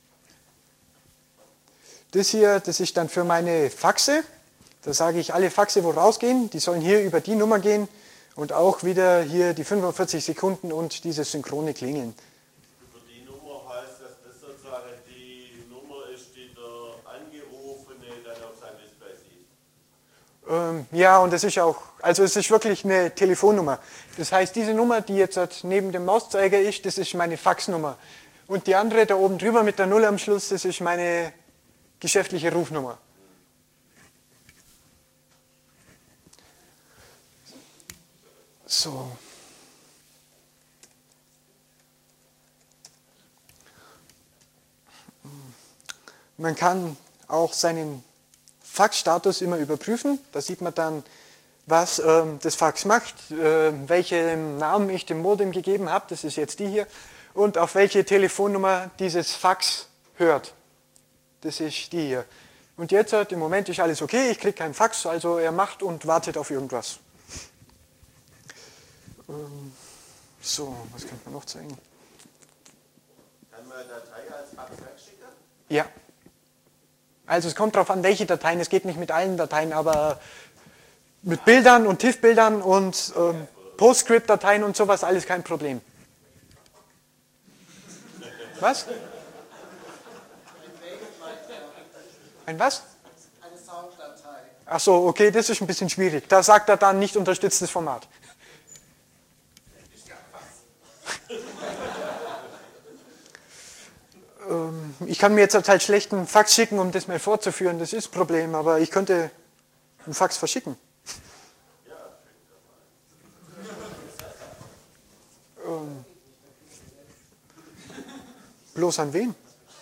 Das hier, das ist dann für meine Faxe. Da sage ich, alle Faxe, wo rausgehen, die sollen hier über die Nummer gehen und auch wieder hier die 45 Sekunden und dieses synchrone Klingeln. Über die Nummer heißt, dass das sozusagen die Nummer ist, die der Angerufene dann auf seinem Display sieht. Ja, und es ist auch, also es ist wirklich eine Telefonnummer. Das heißt, diese Nummer, die jetzt neben dem Mauszeiger ist, das ist meine Faxnummer. Und die andere da oben drüber mit der 0 am Schluss, das ist meine geschäftliche Rufnummer. So. Man kann auch seinen Faxstatus immer überprüfen. Da sieht man dann, was das Fax macht, welchen Namen ich dem Modem gegeben habe, das ist jetzt die hier, und auf welche Telefonnummer dieses Fax hört. Das ist die hier. Und jetzt im Moment ist alles okay, ich kriege keinen Fax, also er macht und wartet auf irgendwas. So, was kann man noch zeigen? Kann man eine Datei als Fax wegschicken? Ja. Also es kommt darauf an, welche Dateien, es geht nicht mit allen Dateien, aber mit Bildern und TIFF-Bildern und PostScript-Dateien und sowas, alles kein Problem. Was? Ein was? Eine Sounddatei. Ach so, okay, das ist ein bisschen schwierig. Da sagt er dann nicht unterstütztes Format. Ich kann mir jetzt halt schlecht einen Fax schicken, um das mal vorzuführen, das ist das Problem, aber ich könnte einen Fax verschicken. Bloß an wen?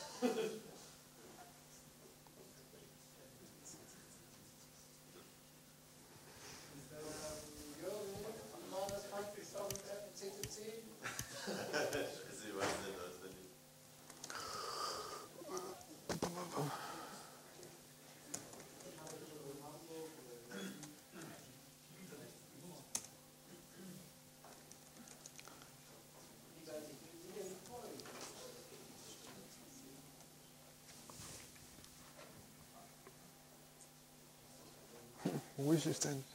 Wo ist es denn?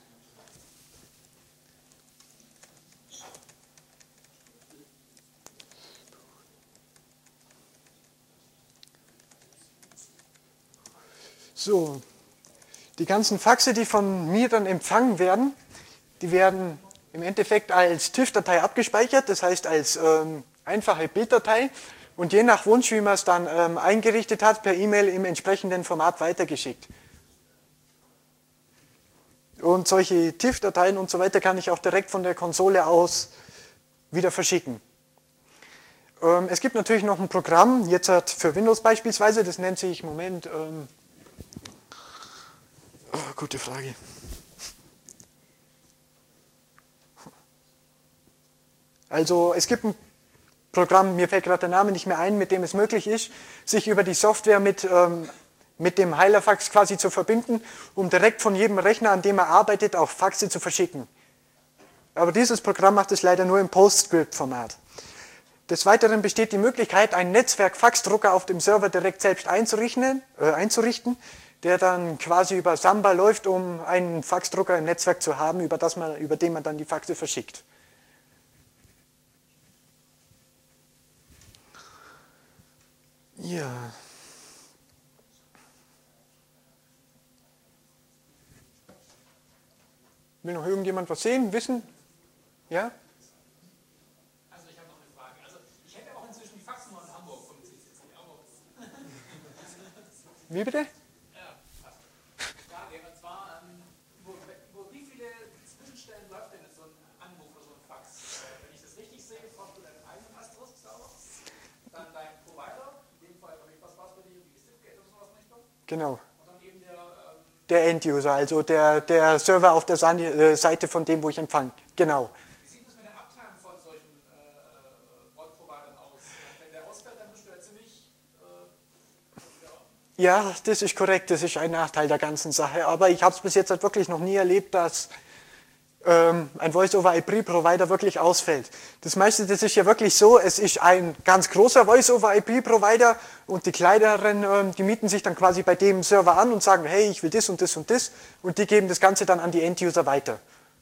So, die ganzen Faxe, die von mir dann empfangen werden, die werden im Endeffekt als TIFF-Datei abgespeichert, das heißt als einfache Bilddatei und je nach Wunsch, wie man es dann eingerichtet hat, per E-Mail im entsprechenden Format weitergeschickt. Und solche TIFF-Dateien und so weiter kann ich auch direkt von der Konsole aus wieder verschicken. Es gibt natürlich noch ein Programm, jetzt für Windows beispielsweise, das nennt sich, Moment, gute Frage. Also es gibt ein Programm, mir fällt gerade der Name nicht mehr ein, mit dem es möglich ist, sich über die Software mit dem Hylafax quasi zu verbinden, um direkt von jedem Rechner, an dem er arbeitet, auch Faxe zu verschicken. Aber dieses Programm macht es leider nur im PostScript-Format. Des Weiteren besteht die Möglichkeit, einen Netzwerk-Faxdrucker auf dem Server direkt selbst einzurichten, der dann quasi über Samba läuft, um einen Faxdrucker im Netzwerk zu haben, über den man dann die Faxe verschickt. Ja. Will noch irgendjemand was sehen, wissen? Ja? Also ich habe noch eine Frage. Also ich hätte auch inzwischen die Faxnummer in Hamburg vom CCC. Wie bitte? Ja, passt. Frage, und zwar, über wie viele Zwischenstellen läuft denn jetzt so ein Anruf oder so ein Fax? Wenn ich das richtig sehe, brauchst du deinen eigenen Asterisk-Server, dann deinen Provider, in dem Fall, was war es bei dir, wie SIP-Gate oder sowas nicht? Genau. Und dann eben Der End-User, also der Server auf der Seite von dem, wo ich empfange. Genau. Wie sieht es mit der Uptime von solchen Web-Providern aus? Wenn der ausfällt, dann bist du ja ziemlich... Ja, das ist korrekt, das ist ein Nachteil der ganzen Sache. Aber ich habe es bis jetzt halt wirklich noch nie erlebt, dass ein Voice-over-IP-Provider wirklich ausfällt. Das meiste, das ist ja wirklich so, es ist ein ganz großer Voice-over-IP-Provider und die kleineren, die mieten sich dann quasi bei dem Server an und sagen, hey, ich will das und das und das, und die geben das Ganze dann an die End-User weiter.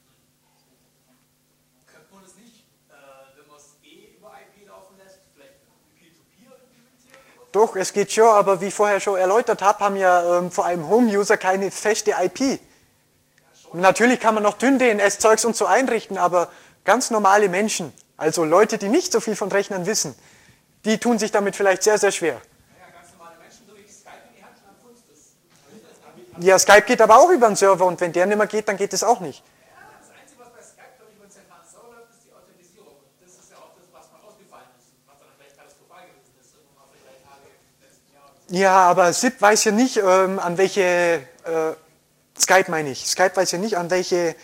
Könnte man das nicht, wenn man es über IP laufen lässt, vielleicht Peer-to-Peer implementieren? Doch, es geht schon, aber wie ich vorher schon erläutert habe, haben ja vor allem Home-User keine feste IP. Natürlich kann man noch dünn DNS-Zeugs und so einrichten, aber ganz normale Menschen, also Leute, die nicht so viel von Rechnern wissen, die tun sich damit vielleicht sehr, sehr schwer. Ja, ganz normale Menschen, so wie ich Skype in die Hand, dann funzt es. Ja, Skype geht aber auch über den Server und wenn der nicht mehr geht, dann geht es auch nicht. Ja, das Einzige, was bei Skype, glaube ich, über den zentralen Server läuft, ist die Authentisierung. Und das ist ja auch das, was mal ausgefallen ist, was dann vielleicht katastrophal gewesen ist, irgendwann mal für 3 Tage im letzten Jahr. Ja, aber SIP weiß ja nicht, an welche, Skype meine ich, Skype weiß ja nicht, an welcher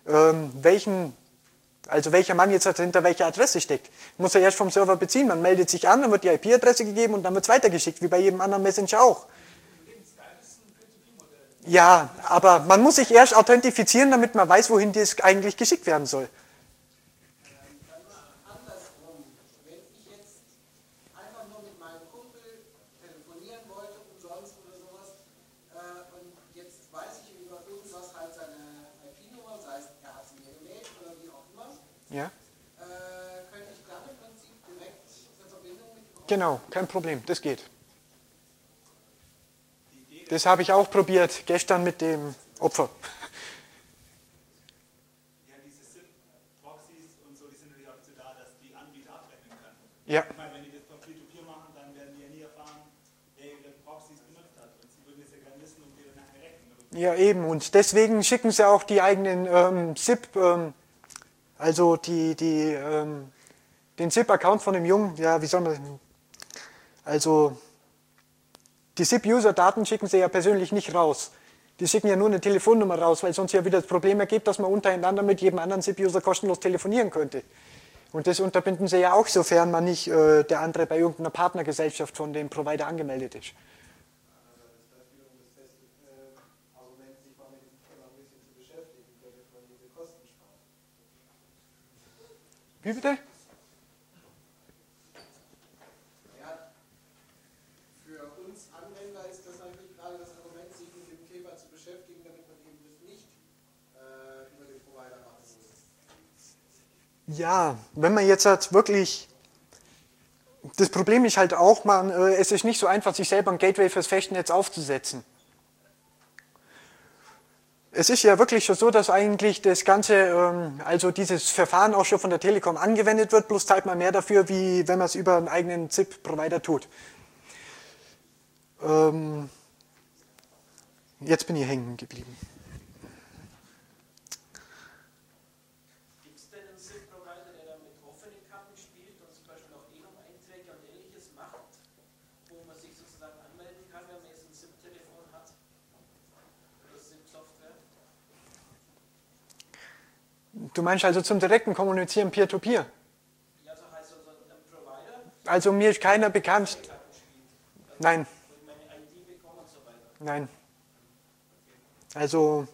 Mann jetzt hinter welcher Adresse steckt. Muss er erst vom Server beziehen, man meldet sich an, dann wird die IP-Adresse gegeben und dann wird es weitergeschickt, wie bei jedem anderen Messenger auch. Ja, aber man muss sich erst authentifizieren, damit man weiß, wohin das eigentlich geschickt werden soll. Andersrum, wenn ich jetzt einfach nur mit meinem Kumpel telefonieren wollte, umsonst oder sowas, und jetzt weiß ich über irgendwas halt seine IP-Nummer, sei es er hat sie mir gemeldet oder wie auch immer, Ja? könnte ich dann im Prinzip direkt eine Verbindung mit ihm. Genau, kein Problem, das geht. Das habe ich auch probiert, gestern mit dem Opfer. Ja, diese SIP-Proxys und so, die sind natürlich auch dazu da, dass die Anbieter abrechnen können. Ja. Ich meine, wenn die das von Peer-to-Peer machen, dann werden die ja nie erfahren, wer ihre Proxys benutzt hat. Und sie würden es ja gerne wissen, um die dann nachher rechnen. Ja, eben. Und deswegen schicken sie auch die eigenen SIP, also den SIP-Account von dem Jungen, ja, wie soll man, also die SIP-User-Daten schicken sie ja persönlich nicht raus. Die schicken ja nur eine Telefonnummer raus, weil sonst ja wieder das Problem ergibt, dass man untereinander mit jedem anderen SIP-User kostenlos telefonieren könnte. Und das unterbinden sie ja auch, sofern man nicht der andere bei irgendeiner Partnergesellschaft von dem Provider angemeldet ist. Argument, sich mal mit dem Thema ein bisschen zu beschäftigen, damit man diese Kosten spart. Wie bitte? Ja, für uns Anwender ist das natürlich gerade das Argument, sich mit dem Thema zu beschäftigen, damit man eben das nicht über den Provider machen muss. Ja, wenn man jetzt halt wirklich... Das Problem ist halt auch, es ist nicht so einfach, sich selber ein Gateway fürs Festnetz aufzusetzen. Es ist ja wirklich schon so, dass eigentlich das Ganze, also dieses Verfahren auch schon von der Telekom angewendet wird, bloß zahlt man mehr dafür, wie wenn man es über einen eigenen ZIP-Provider tut. Jetzt bin ich hängen geblieben. Gibt es denn einen SIP-Provider, der da mit offenen Karten spielt und zum Beispiel auch Enum-Einträge und ähnliches macht, wo man sich sozusagen anmelden kann, wenn man jetzt ein SIP-Telefon hat? Oder SIP-Software? Du meinst also zum direkten Kommunizieren Peer-to-Peer? Ja, so heißt so ein Provider, Also mir ist keiner bekannt. Nein. Nein. Also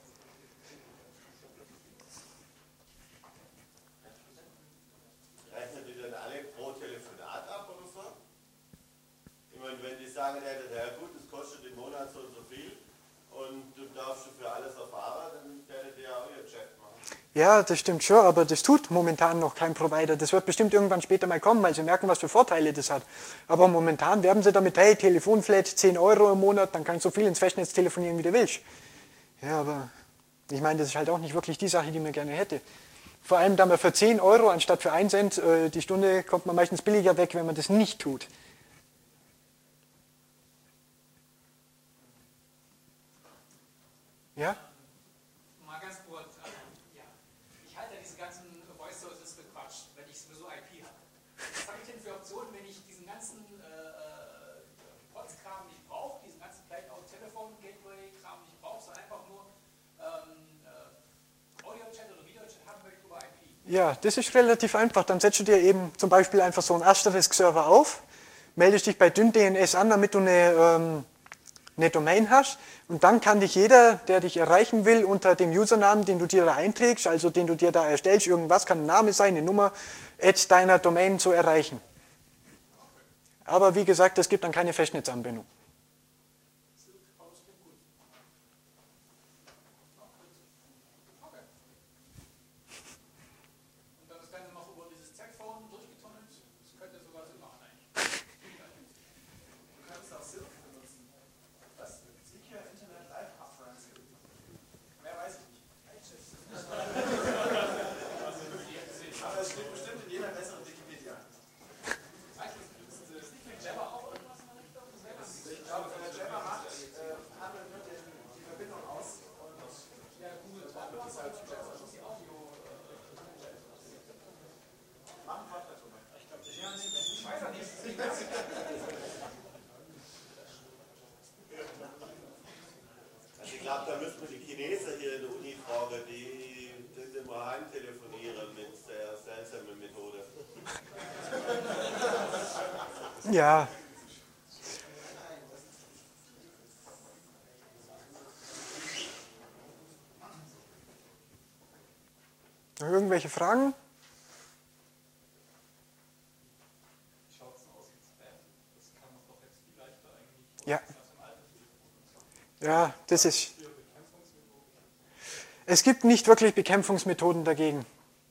Rechnet die dann alle pro Telefonat ab oder so? Ich meine, wenn die sagen, ja gut, das kostet im Monat so und so viel und du darfst für alles erfahren, dann werdet ihr ja auch ihr Geschäft machen. ja, das stimmt schon, aber das tut momentan noch kein Provider. Das wird bestimmt irgendwann später mal kommen, weil sie merken, was für Vorteile das hat. Aber momentan werben sie damit, hey, Telefonflat 10 € im Monat, dann kannst du so viel ins Festnetz telefonieren, wie du willst. Ja, aber ich meine, das ist halt auch nicht wirklich die Sache, die man gerne hätte. Vor allem, da man für 10 € anstatt für 1 Cent die Stunde, kommt man meistens billiger weg, wenn man das nicht tut. Ja? Mal ganz kurz, ja. Ich halte diese ganzen Voice Sources für Quatsch, wenn ich sowieso IP habe. Was habe ich denn für Optionen, wenn ich diesen ganzen Pots-Kram nicht brauche, diesen ganzen vielleicht auch Telefon-Gateway-Kram nicht brauche, sondern einfach nur Audio-Chat oder Video-Chat haben möchte über IP? Ja, das ist relativ einfach. Dann setzt du dir eben zum Beispiel einfach so einen Asterisk-Server auf, meldest dich bei DynDNS an, damit du eine Domain hast, und dann kann dich jeder, der dich erreichen will, unter dem Usernamen, den du dir da einträgst, also den du dir da erstellst, irgendwas, kann ein Name sein, eine Nummer, deiner Domain zu erreichen. Aber wie gesagt, es gibt dann keine Festnetzanbindung. Und dann ist dann noch über dieses Z-Phone durchgetunnelt. Das könnte sogar Sinn machen eigentlich. Du kannst auch Silk benutzen. Was? Secure Internet Live Conference. Mehr weiß ich nicht. Aber es steht bestimmt in jeder besseren Wikipedia. Ist nicht mit Jabber auch irgendwas in der Richtung? Ich glaube, wenn der Jabber macht, handelt nur die Verbindung aus. Und Ja, Google Talk ist halt Jabber, das ist die Audio. mach einen Vortrag drüber. Ich weiß ja nicht. Also ich glaube, da müssen wir die Chinesen hier in der Uni fragen, die sind immer heimtelefonieren mit sehr seltsamen Methoden. Ja. Noch irgendwelche Fragen? Ja. Ja, das ist. Es gibt nicht wirklich Bekämpfungsmethoden dagegen.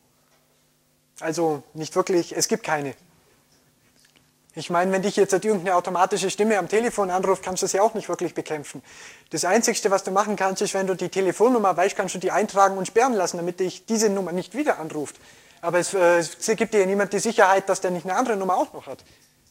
Also nicht wirklich, es gibt keine. Ich meine, wenn dich jetzt irgendeine automatische Stimme am Telefon anruft, kannst du es ja auch nicht wirklich bekämpfen. Das Einzige, was du machen kannst, ist, wenn du die Telefonnummer weißt, kannst du die eintragen und sperren lassen, damit dich diese Nummer nicht wieder anruft. Aber es gibt dir ja niemand die Sicherheit, dass der nicht eine andere Nummer auch noch hat.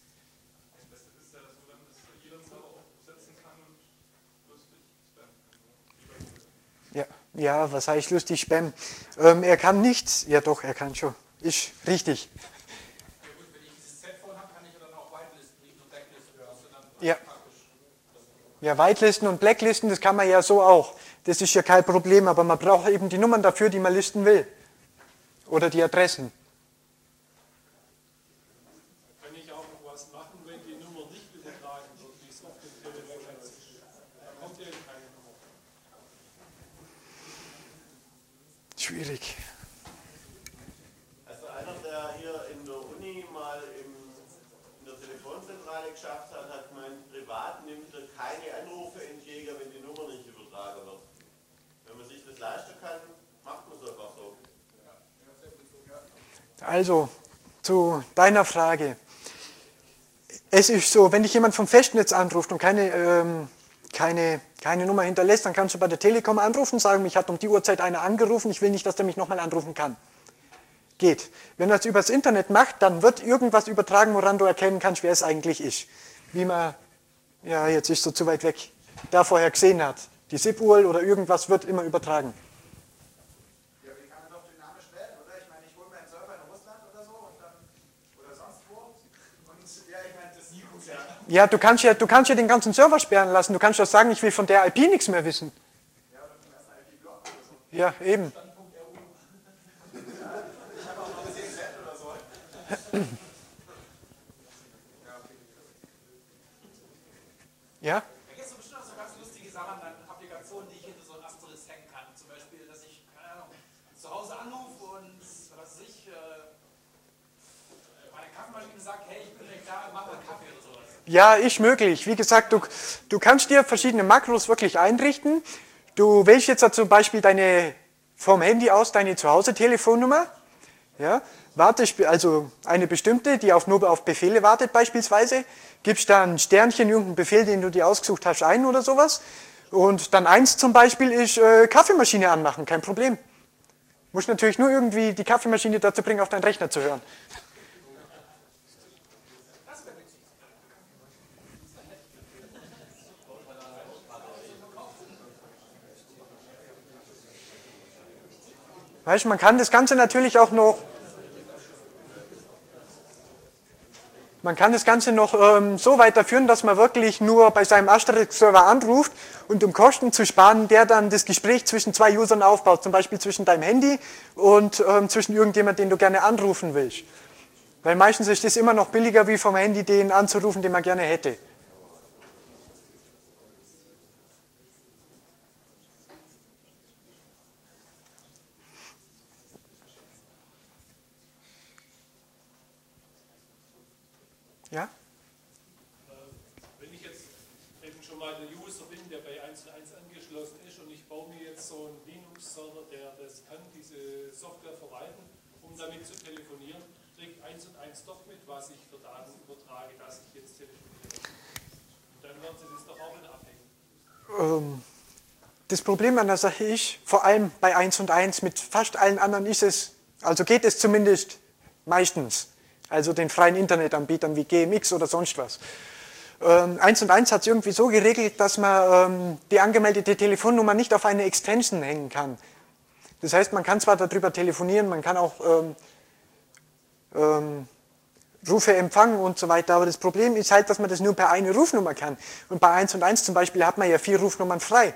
Ja, ja, was heißt lustig Spam? Er kann nichts. Ja doch, er kann schon. Ist richtig. Ja gut, wenn ich dieses Z-Phone habe, kann ich ja dann auch whitelisten, nicht nur blacklisten. Ja. Ja, whitelisten und blacklisten, das kann man ja so auch. Das ist ja kein Problem, aber man braucht eben die Nummern dafür, die man listen will. Oder die Adressen. Kann ich auch noch was machen, wenn die Nummer nicht übertragen wird, wie es auf dem Telefonnetz ist? Da kommt eben keine Nummer. Schwierig. Also einer, der hier in der Uni mal in der Telefonzentrale geschafft hat, hat gemeint, privat nimmt er keine Anrufe entgegen, wenn die Nummer nicht übertragen wird. Wenn man sich das leisten kann, macht man es einfach so. Also, zu deiner Frage. Es ist so, wenn dich jemand vom Festnetz anruft und keine Nummer hinterlässt, dann kannst du bei der Telekom anrufen und sagen, mich hat um die Uhrzeit einer angerufen, ich will nicht, dass der mich nochmal anrufen kann. Geht. Wenn er es übers Internet macht, dann wird irgendwas übertragen, woran du erkennen kannst, wer es eigentlich ist. Wie man, ja, jetzt ist so zu weit weg, da vorher gesehen hat. Die SIP-URL oder irgendwas wird immer übertragen. Ja, aber die kann man doch dynamisch wählen, oder? Ich meine, ich hole mir einen Server in Russland oder so und dann, oder sonst wo. Und ja, ich meine, das ist nie gut, ja. Ja, du kannst ja den ganzen Server sperren lassen. Du kannst ja sagen, ich will von der IP nichts mehr wissen. Ja, oder zum ersten IP-Block oder so. Ja, eben. Ich habe auch mal gesehen, Chat oder so. Ja? Da gibt es bestimmt auch so ganz lustige Sachen an Applikationen, die ich hinter so ein Asterisk hängen kann. Zum Beispiel, dass ich, keine Ahnung, zu Hause anrufe und was weiß ich, meine Kaffeemaschine sagt, hey, ich bin gleich da, mach mal einen Kaffee oder sowas. Ja, ist möglich. Wie gesagt, du kannst dir verschiedene Makros wirklich einrichten. Du wählst jetzt zum Beispiel vom Handy aus deine Zuhause-Telefonnummer. Ja, wartest also eine bestimmte, die nur auf Befehle wartet beispielsweise. Gibst dann ein Sternchen, irgendeinen Befehl, den du dir ausgesucht hast, ein oder sowas. Und dann 1 zum Beispiel ist Kaffeemaschine anmachen, kein Problem. Musst natürlich nur irgendwie die Kaffeemaschine dazu bringen, auf deinen Rechner zu hören. Weißt du, man kann das Ganze natürlich auch noch, so weiterführen, dass man wirklich nur bei seinem Asterisk-Server anruft und um Kosten zu sparen, der dann das Gespräch zwischen 2 Usern aufbaut, zum Beispiel zwischen deinem Handy und zwischen irgendjemandem, den du gerne anrufen willst. Weil meistens ist das immer noch billiger, wie vom Handy den anzurufen, den man gerne hätte. Ja? Wenn ich jetzt eben schon mal der User bin, der bei 1&1 angeschlossen ist und ich baue mir jetzt so einen Linux-Server, der das kann, diese Software verwalten, um damit zu telefonieren, kriegt 1&1 doch mit, was ich für Daten übertrage, dass ich jetzt telefoniere. Und dann werden sie das doch auch wieder abhängen. Das Problem an der Sache ist, vor allem bei 1&1, mit fast allen anderen geht es zumindest meistens. Also den freien Internetanbietern wie GMX oder sonst was. 1&1 hat es irgendwie so geregelt, dass man die angemeldete Telefonnummer nicht auf eine Extension hängen kann. Das heißt, man kann zwar darüber telefonieren, man kann auch Rufe empfangen und so weiter, aber das Problem ist halt, dass man das nur per eine Rufnummer kann. Und bei 1&1 zum Beispiel hat man ja 4 Rufnummern frei.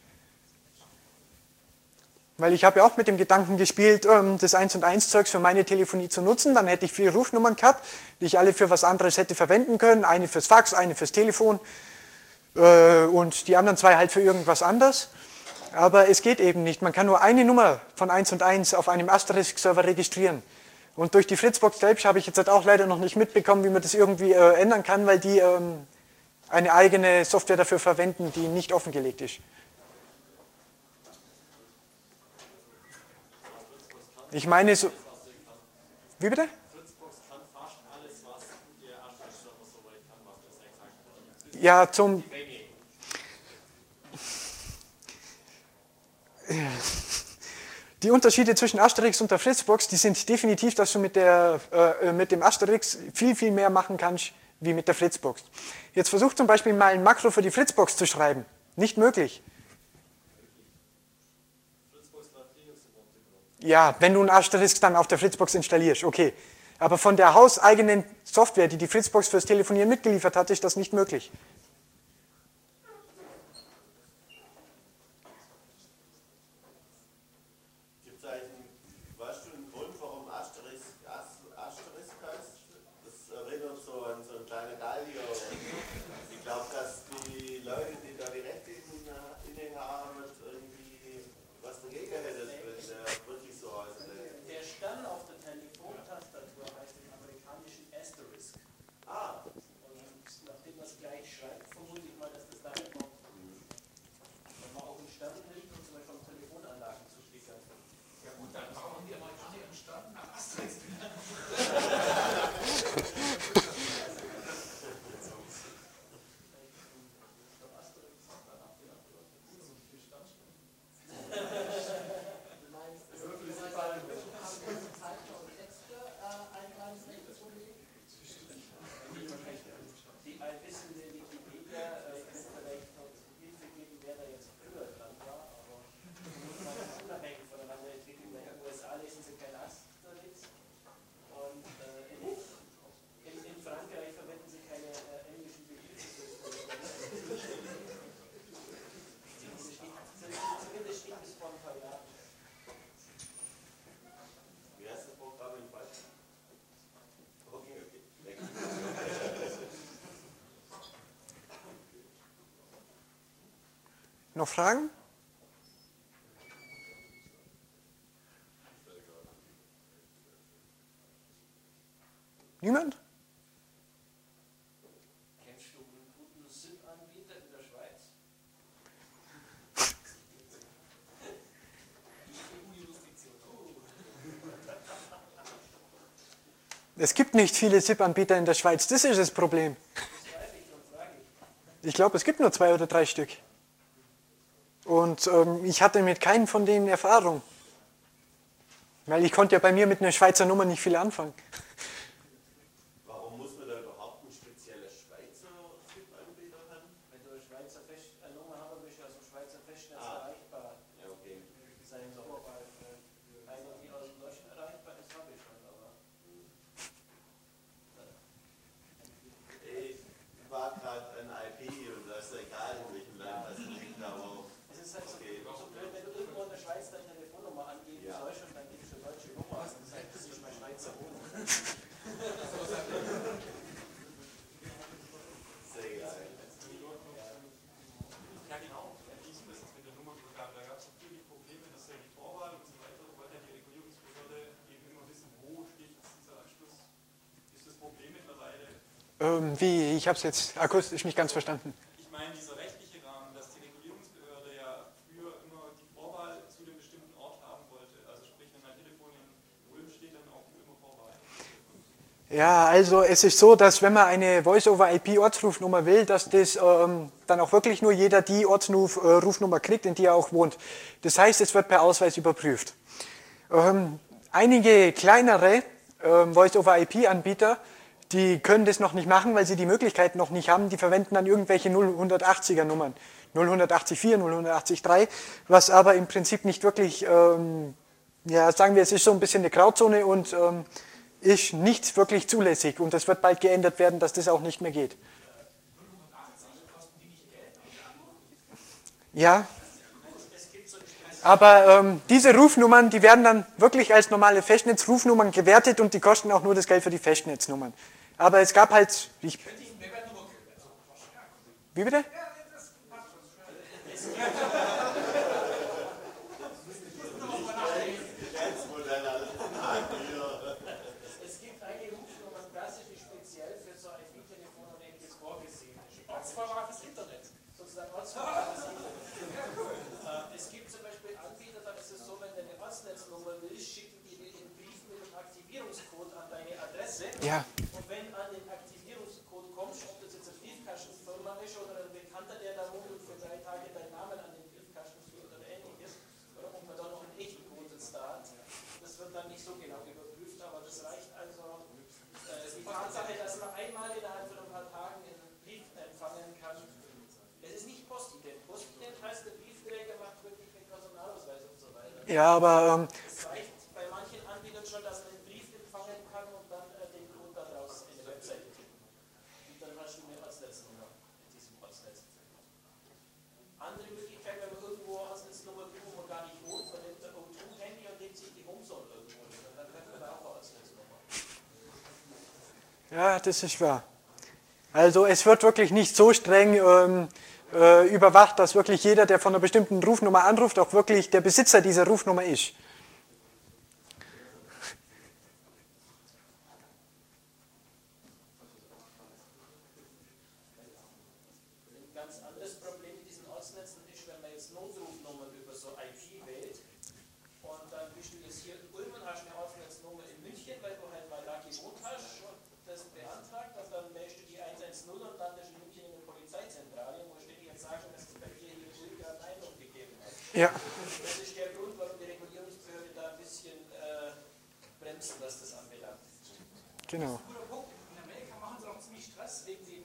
Weil ich habe ja auch mit dem Gedanken gespielt, das 1&1-Zeugs für meine Telefonie zu nutzen. Dann hätte ich 4 Rufnummern gehabt, die ich alle für was anderes hätte verwenden können. Eine fürs Fax, eine fürs Telefon und die anderen 2 halt für irgendwas anderes. Aber es geht eben nicht. Man kann nur eine Nummer von 1&1 auf einem Asterisk-Server registrieren. Und durch die Fritzbox selbst habe ich jetzt halt auch leider noch nicht mitbekommen, wie man das irgendwie ändern kann, weil die eine eigene Software dafür verwenden, die nicht offengelegt ist. Ich meine so... Wie bitte? Fritzbox kann fast alles, was der Asterisk-Server soweit kann, was das exakt kann. Ja, zum... Die Unterschiede zwischen Asterix und der Fritzbox, die sind definitiv, dass du mit dem Asterix viel, viel mehr machen kannst, wie mit der Fritzbox. Jetzt versuch zum Beispiel mal ein Makro für die Fritzbox zu schreiben. Nicht möglich. Ja, wenn du einen Asterisk dann auf der Fritzbox installierst, okay. Aber von der hauseigenen Software, die die Fritzbox fürs Telefonieren mitgeliefert hat, ist das nicht möglich. Gibt es eigentlich, weißt du, einen Grund, warum Asterisk heißt? Das erinnert so an so einen kleinen Gallier. Ich glaube, dass die Leute, die da die Rechte inne haben, irgendwie was dagegen hätten, wenn der wirklich so heißt. Der Stern auf der Telefontastatur heißt im amerikanischen Asterisk. Ah. Und nachdem man es gleich schreibt, Noch Fragen? Niemand? Kennst du einen guten SIP-Anbieter in der Schweiz? Es gibt nicht viele SIP-Anbieter in der Schweiz, das ist das Problem. Ich glaube, es gibt nur 2 oder 3 Stück. Und ich hatte mit keinem von denen Erfahrung. Weil ich konnte ja bei mir mit einer Schweizer Nummer nicht viel anfangen. Warum muss man da überhaupt ein spezieller Schweizer SIP-Anbieter haben? Wenn du eine Schweizer Nummer haben willst, also Schweizer Festnetz erreichbar Ja, okay. sein soll. Eine, die aus dem Deutschen erreichbar ist, habe ich schon, aber. Ich war gerade ein IP und das ist egal, in welchem Land das liegt, aber Es ist halt okay. so blöd, wenn du irgendwo in der Schweiz deine Telefonnummer angeben sollst und dann gibst du eine deutsche Nummer aus und sagst, das ist meine Schweizer Nummer. Sehr geil. Ja, genau. Ja, dies ist mit der Nummervergabe. Da gab es natürlich Probleme, dass ja die Vorwahl und so weiter, wollte ja die Regulierungsbehörde eben immer wissen, wo steht dieser Anschluss. Ist das Problem mittlerweile? Wie? Ich habe es jetzt akustisch nicht ganz verstanden. Ich meine, dieser rechtliche Rahmen, dass die Regulierungsbehörde ja früher immer die Vorwahl zu dem bestimmten Ort haben wollte. Also sprich, wenn mein Telefon in Ulm steht, dann auch immer Vorwahl. Ja, also es ist so, dass wenn man eine Voice-over-IP-Ortsrufnummer will, dass das dann auch wirklich nur jeder die Ortsrufnummer kriegt, in die er auch wohnt. Das heißt, es wird per Ausweis überprüft. Einige kleinere Voice-over-IP-Anbieter, die können das noch nicht machen, weil sie die Möglichkeit noch nicht haben. Die verwenden dann irgendwelche 0180er Nummern, 0184, 0183, was aber im Prinzip nicht wirklich, ja, sagen wir, es ist so ein bisschen eine Grauzone und ist nicht wirklich zulässig. Und das wird bald geändert werden, dass das auch nicht mehr geht. Ja, aber diese Rufnummern, die werden dann wirklich als normale Festnetzrufnummern gewertet und die kosten auch nur das Geld für die Festnetznummern. Aber es gab halt... Wie bitte? Es gibt einige Rufnummern klassisch, die speziell für so IP-Telefon und ähnliches vorgesehen ist. Ortsverwahres Internet. Sozusagen ortsverwahres Internet. Es gibt zum Beispiel Anbieter, da ist es so, wenn du eine Ortsnetznummer willst, schicken die dir den Brief mit dem Aktivierungscode an deine Adresse. Ja. Und wenn an den Aktivierungscode kommst, ob das jetzt eine Briefkastenfirma ist oder ein Bekannter, der da wohnt und für 3 Tage deinen Namen an den Briefkasten führt oder ähnliches, oder ob man da noch einen echten Code jetzt da hat, das wird dann nicht so genau überprüft, aber das reicht also. Die Tatsache, dass man einmal innerhalb von ein paar Tagen einen Brief empfangen kann, es ist nicht Postident. Postident heißt, der Briefträger macht wirklich den Personalausweis und so weiter. Ja, aber Es reicht bei manchen Anbietern schon, dass man einen Brief empfangen kann und dann den Code daraus in der Webseite tippen. Und dann hast du eine Ortsnetznummer in diesem Ortsnetz. Andere Möglichkeit, wenn man irgendwo Ortsnetznummer will, wo man gar nicht wohnt, man nimmt ein O2-Handy und legt sich die Homezone irgendwo hin. Und dann könnte man da auch eine Ortsnetznummer. ja, das ist wahr. Also es wird wirklich nicht so streng überwacht, dass wirklich jeder, der von einer bestimmten Rufnummer anruft, auch wirklich der Besitzer dieser Rufnummer ist. Ein ganz anderes Problem mit diesen Ortsnetzen ist, wenn man jetzt Notrufnummern über so IP wählt und dann bist du jetzt hier in Ulm und hast eine Ortsnetznummer in München, weil du halt mal da gewohnt hast und das beantragt und dann wählst du die 110 und landest in München in der Polizeizentrale und musst dir jetzt sagen, dass es bei dir hier in Ulm eine Meinung gegeben hat. Ja. Das ist der Grund, warum die Regulierungsbehörde da ein bisschen bremsen, was das anbelangt. Genau. Guter Punkt. In Amerika machen sie auch ziemlich Stress wegen den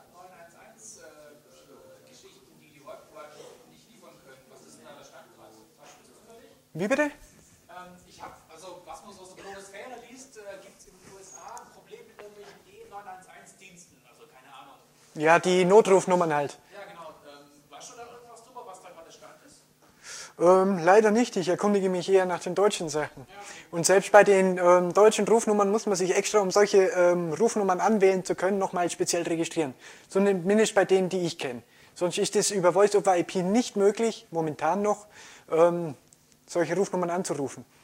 E911-Geschichten, die die Webprovider nicht liefern können. Was ist denn da der Stand gerade? Hast du das zufällig? Wie bitte? Ich habe, also was man so aus der Blogosphäre liest, gibt es in den USA ein Problem mit irgendwelchen E911-Diensten. Also keine Ahnung. Ja, die Notrufnummern halt. Ja, genau. Weißt du da irgendwas drüber, was da gerade der Stand ist? Leider nicht. Ich erkundige mich eher nach den deutschen Sachen. Und selbst bei den deutschen Rufnummern muss man sich extra, um solche Rufnummern anwählen zu können, nochmal speziell registrieren. Zumindest bei denen, die ich kenne. Sonst ist es über Voice over IP nicht möglich, momentan noch, solche Rufnummern anzurufen.